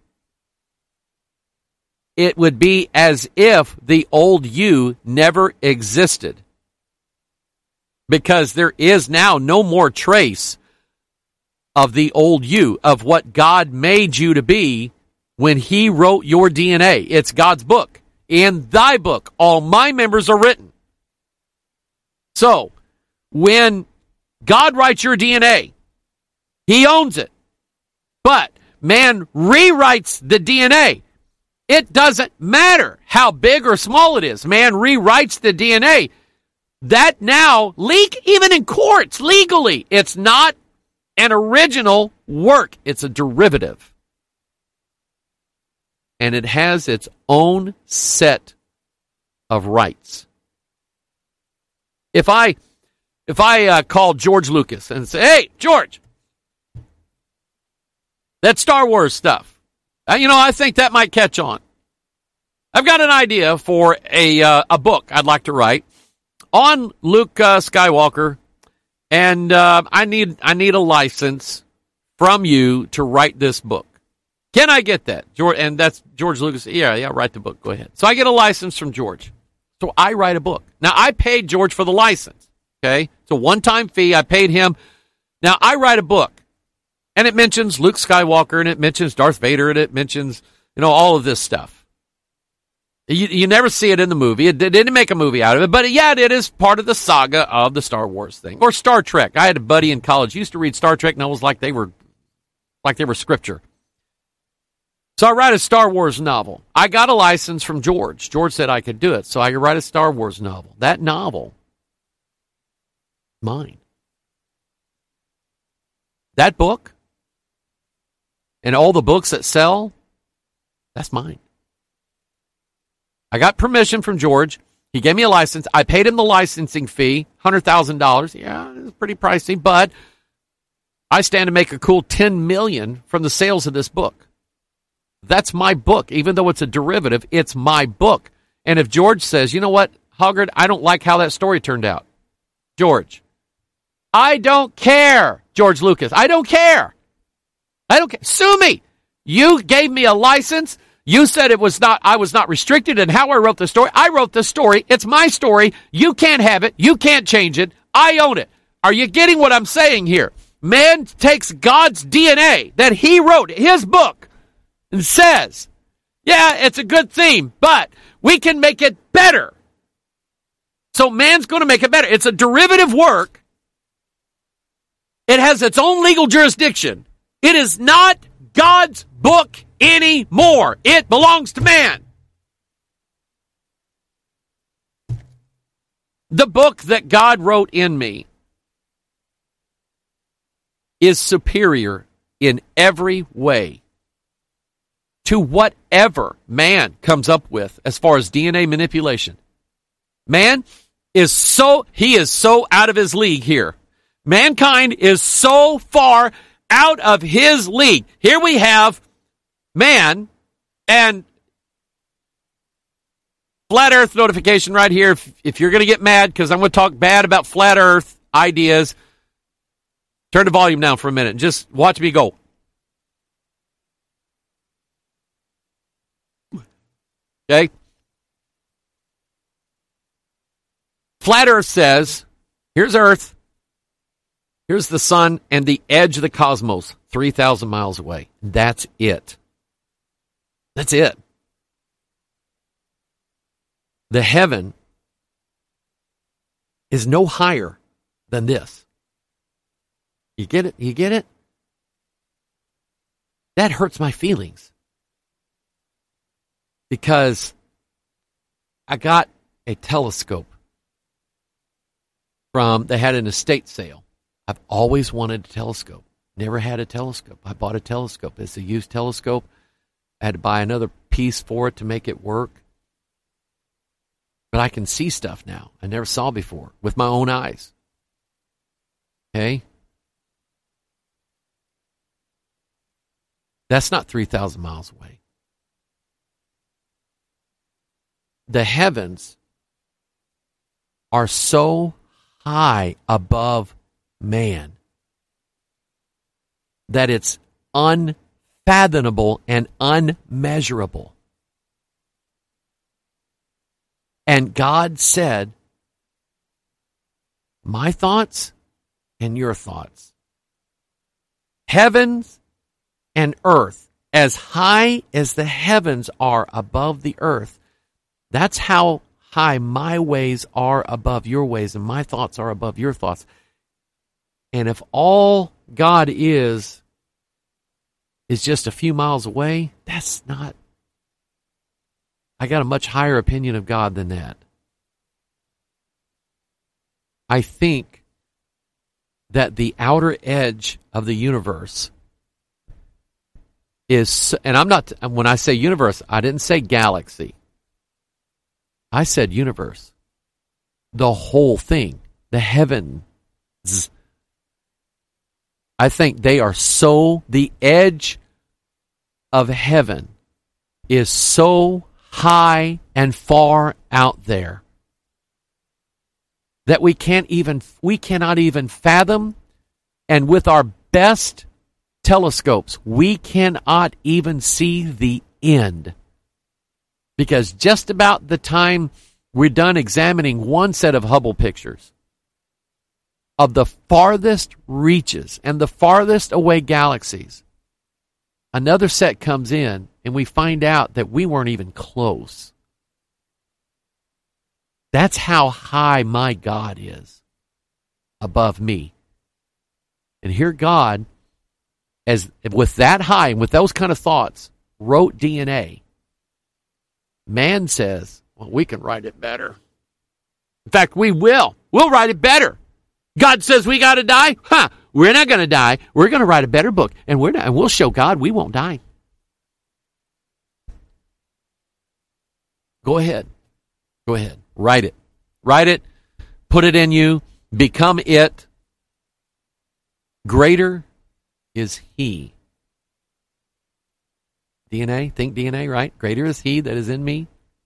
It would be as if the old you never existed because there is now no more trace of the old you, of what God made you to be when he wrote your D N A. It's God's book. In thy book, all my members are written. So, when God writes your D N A, he owns it. But man rewrites the D N A. It doesn't matter how big or small it is. Man rewrites the D N A. That now, leak even in courts, legally, it's not an original work. It's a derivative. And it has its own set of rights. If I if I uh, call George Lucas and say, hey, George, that Star Wars stuff, uh, you know, I think that might catch on. I've got an idea for a uh, a book I'd like to write on Luke uh, Skywalker, and uh, I need I need a license from you to write this book. Can I get that? George, and that's George Lucas. Yeah, yeah, write the book. Go ahead. So I get a license from George. So I write a book. Now, I paid George for the license. Okay? It's a one-time fee. I paid him. Now, I write a book. And it mentions Luke Skywalker, and it mentions Darth Vader, and it mentions, you know, all of this stuff. You, you never see it in the movie. It, it didn't make a movie out of it. But, yeah, it is part of the saga of the Star Wars thing. Or Star Trek. I had a buddy in college who used to read Star Trek, and I was like they were, like they were scripture. So I write a Star Wars novel. I got a license from George. George said I could do it, so I could write a Star Wars novel. That novel, mine. That book, and all the books that sell, that's mine. I got permission from George. He gave me a license. I paid him the licensing fee, one hundred thousand dollars. Yeah, it's pretty pricey, but I stand to make a cool ten million dollars from the sales of this book. That's my book. Even though it's a derivative, it's my book. And if George says, you know what, Hoggard, I don't like how that story turned out. George, I don't care, George Lucas. I don't care. I don't care. Sue me. You gave me a license You said it was not, I was not restricted in how I wrote the story. I wrote the story. It's my story. You can't have it. You can't change it. I own it. Are you getting what I'm saying here? Man takes God's D N A that he wrote, his book, and says, yeah, it's a good theme, but we can make it better. So man's going to make it better. It's a derivative work. It has its own legal jurisdiction. It is not God's book anymore. It belongs to man. The book that God wrote in me is superior in every way to whatever man comes up with as far as D N A manipulation. Man is so, he is so out of his league here. Mankind is so far out of his league. Here we have man, and flat earth notification right here. If, if you're going to get mad because I'm going to talk bad about flat earth ideas, turn the volume down for a minute and just watch me go. Okay? Flat earth says, here's Earth, here's the sun, and the edge of the cosmos, three thousand miles away. That's it. That's it. The heaven is no higher than this. You get it? You get it? That hurts my feelings. Because I got a telescope from, they had an estate sale. I've always wanted a telescope. Never had a telescope. I bought a telescope. It's a used telescope. I had to buy another piece for it to make it work. But I can see stuff now I never saw before with my own eyes. Okay? That's not three thousand miles away. The heavens are so high above man that it's unfathomable and unmeasurable. And God said, my thoughts and your thoughts, heavens and earth, as high as the heavens are above the earth, that's how high my ways are above your ways and my thoughts are above your thoughts. And if all God is is just a few miles away, that's not, I got a much higher opinion of God than that. I think that the outer edge of the universe is, and I'm not, when I say universe, I didn't say galaxy. I said universe. The whole thing. The heavens. I think they are so, the edge of heaven is so high and far out there that we can't even, we cannot even fathom, and with our best telescopes, we cannot even see the end. Because just about the time we're done examining one set of Hubble pictures of the farthest reaches and the farthest away galaxies, another set comes in and we find out that we weren't even close. That's how high my God is above me. And here God, as with that high and with those kind of thoughts, wrote D N A. Man says, well, we can write it better. In fact, we will. We'll write it better. God says we got to die? Huh, we're not going to die. We're going to write a better book, and we're not, and we'll show God we won't die. Go ahead. Go ahead. Write it. Write it. Put it in you. Become it. Greater is He. D N A, think D N A, right? Greater is He that is in me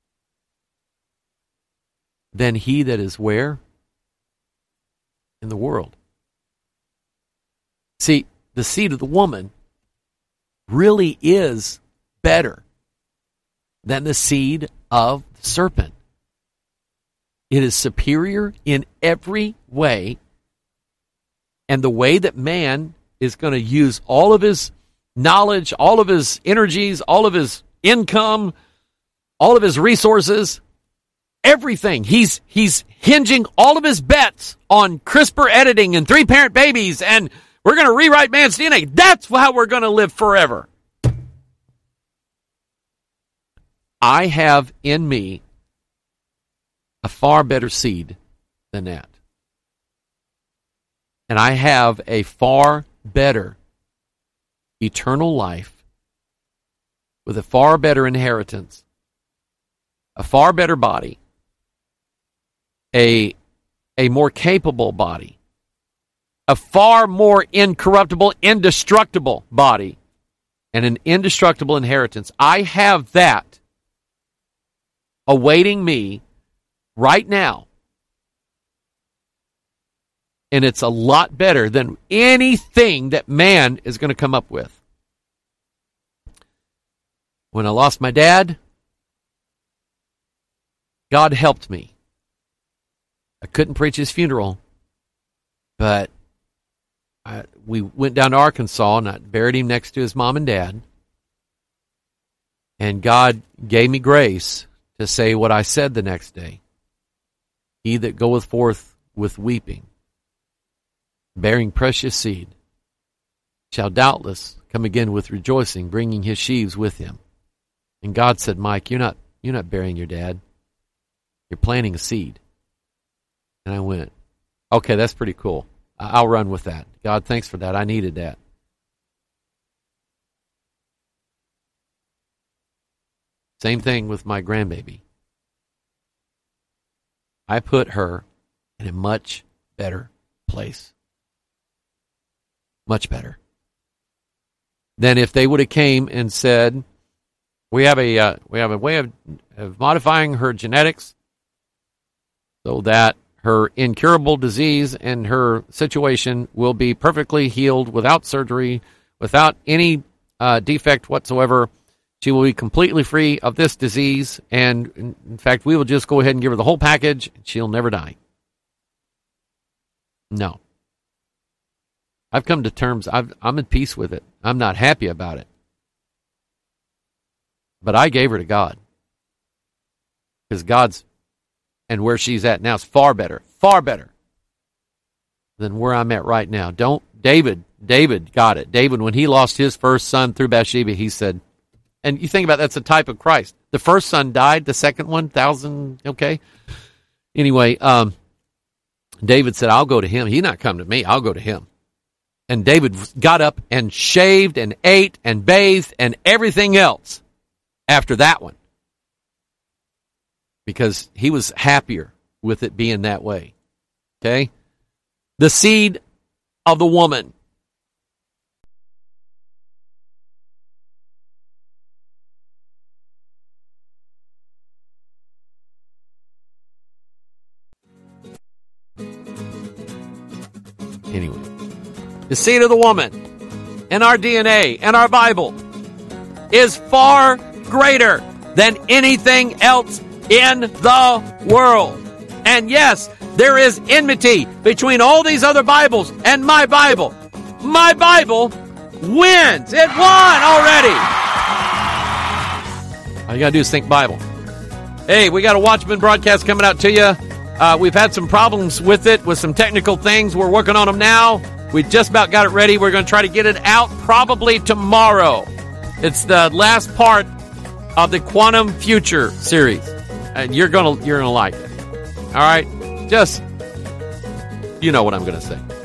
than he that is where? In the world. See, the seed of the woman really is better than the seed of the serpent. It is superior in every way. And the way that man is going to use all of his knowledge, all of his energies, all of his income, all of his resources, everything. He's he's hinging all of his bets on CRISPR editing and three-parent babies, and we're going to rewrite man's D N A. That's how we're going to live forever. I have in me a far better seed than that. And I have a far better eternal life with a far better inheritance, a far better body, a, a more capable body, a far more incorruptible, indestructible body, and an indestructible inheritance. I have that awaiting me right now. And it's a lot better than anything that man is going to come up with. When I lost my dad, God helped me. I couldn't preach his funeral, but I, we went down to Arkansas and I buried him next to his mom and dad. And God gave me grace to say what I said the next day. He that goeth forth with weeping, bearing precious seed, shall doubtless come again with rejoicing, bringing his sheaves with him. And God said, Mike, you're not you're not burying your dad. You're planting a seed. And I went, okay, that's pretty cool. I'll run with that. God, thanks for that. I needed that. Same thing with my grandbaby. I put her in a much better place. Much better than if they would have came and said, "We have a uh, we have a way of, of modifying her genetics so that her incurable disease and her situation will be perfectly healed without surgery, without any uh, defect whatsoever. She will be completely free of this disease, and in, in fact, we will just go ahead and give her the whole package. And she'll never die." No. I've come to terms, I've, I'm at peace with it. I'm not happy about it. But I gave her to God. Because God's, and where she's at now is far better, far better than where I'm at right now. Don't, David, David got it. David, when he lost his first son through Bathsheba, he said, and you think about that's a type of Christ. The first son died, the second one, thousand, okay? Anyway, um, David said, I'll go to him. He's not come to me, I'll go to him. And David got up and shaved and ate and bathed and everything else after that one. Because he was happier with it being that way. Okay? The seed of the woman. Anyway. The seed of the woman in our D N A and our Bible is far greater than anything else in the world. And yes, there is enmity between all these other Bibles and my Bible. My Bible wins. It won already. All you got to do is think Bible. Hey, we got a Watchman broadcast coming out to you. Uh, we've had some problems with it, with some technical things. We're working on them now. We just about got it ready. We're going to try to get it out probably tomorrow. It's the last part of the Quantum Future series, and you're gonna you're gonna like it. All right, just you know what I'm going to say.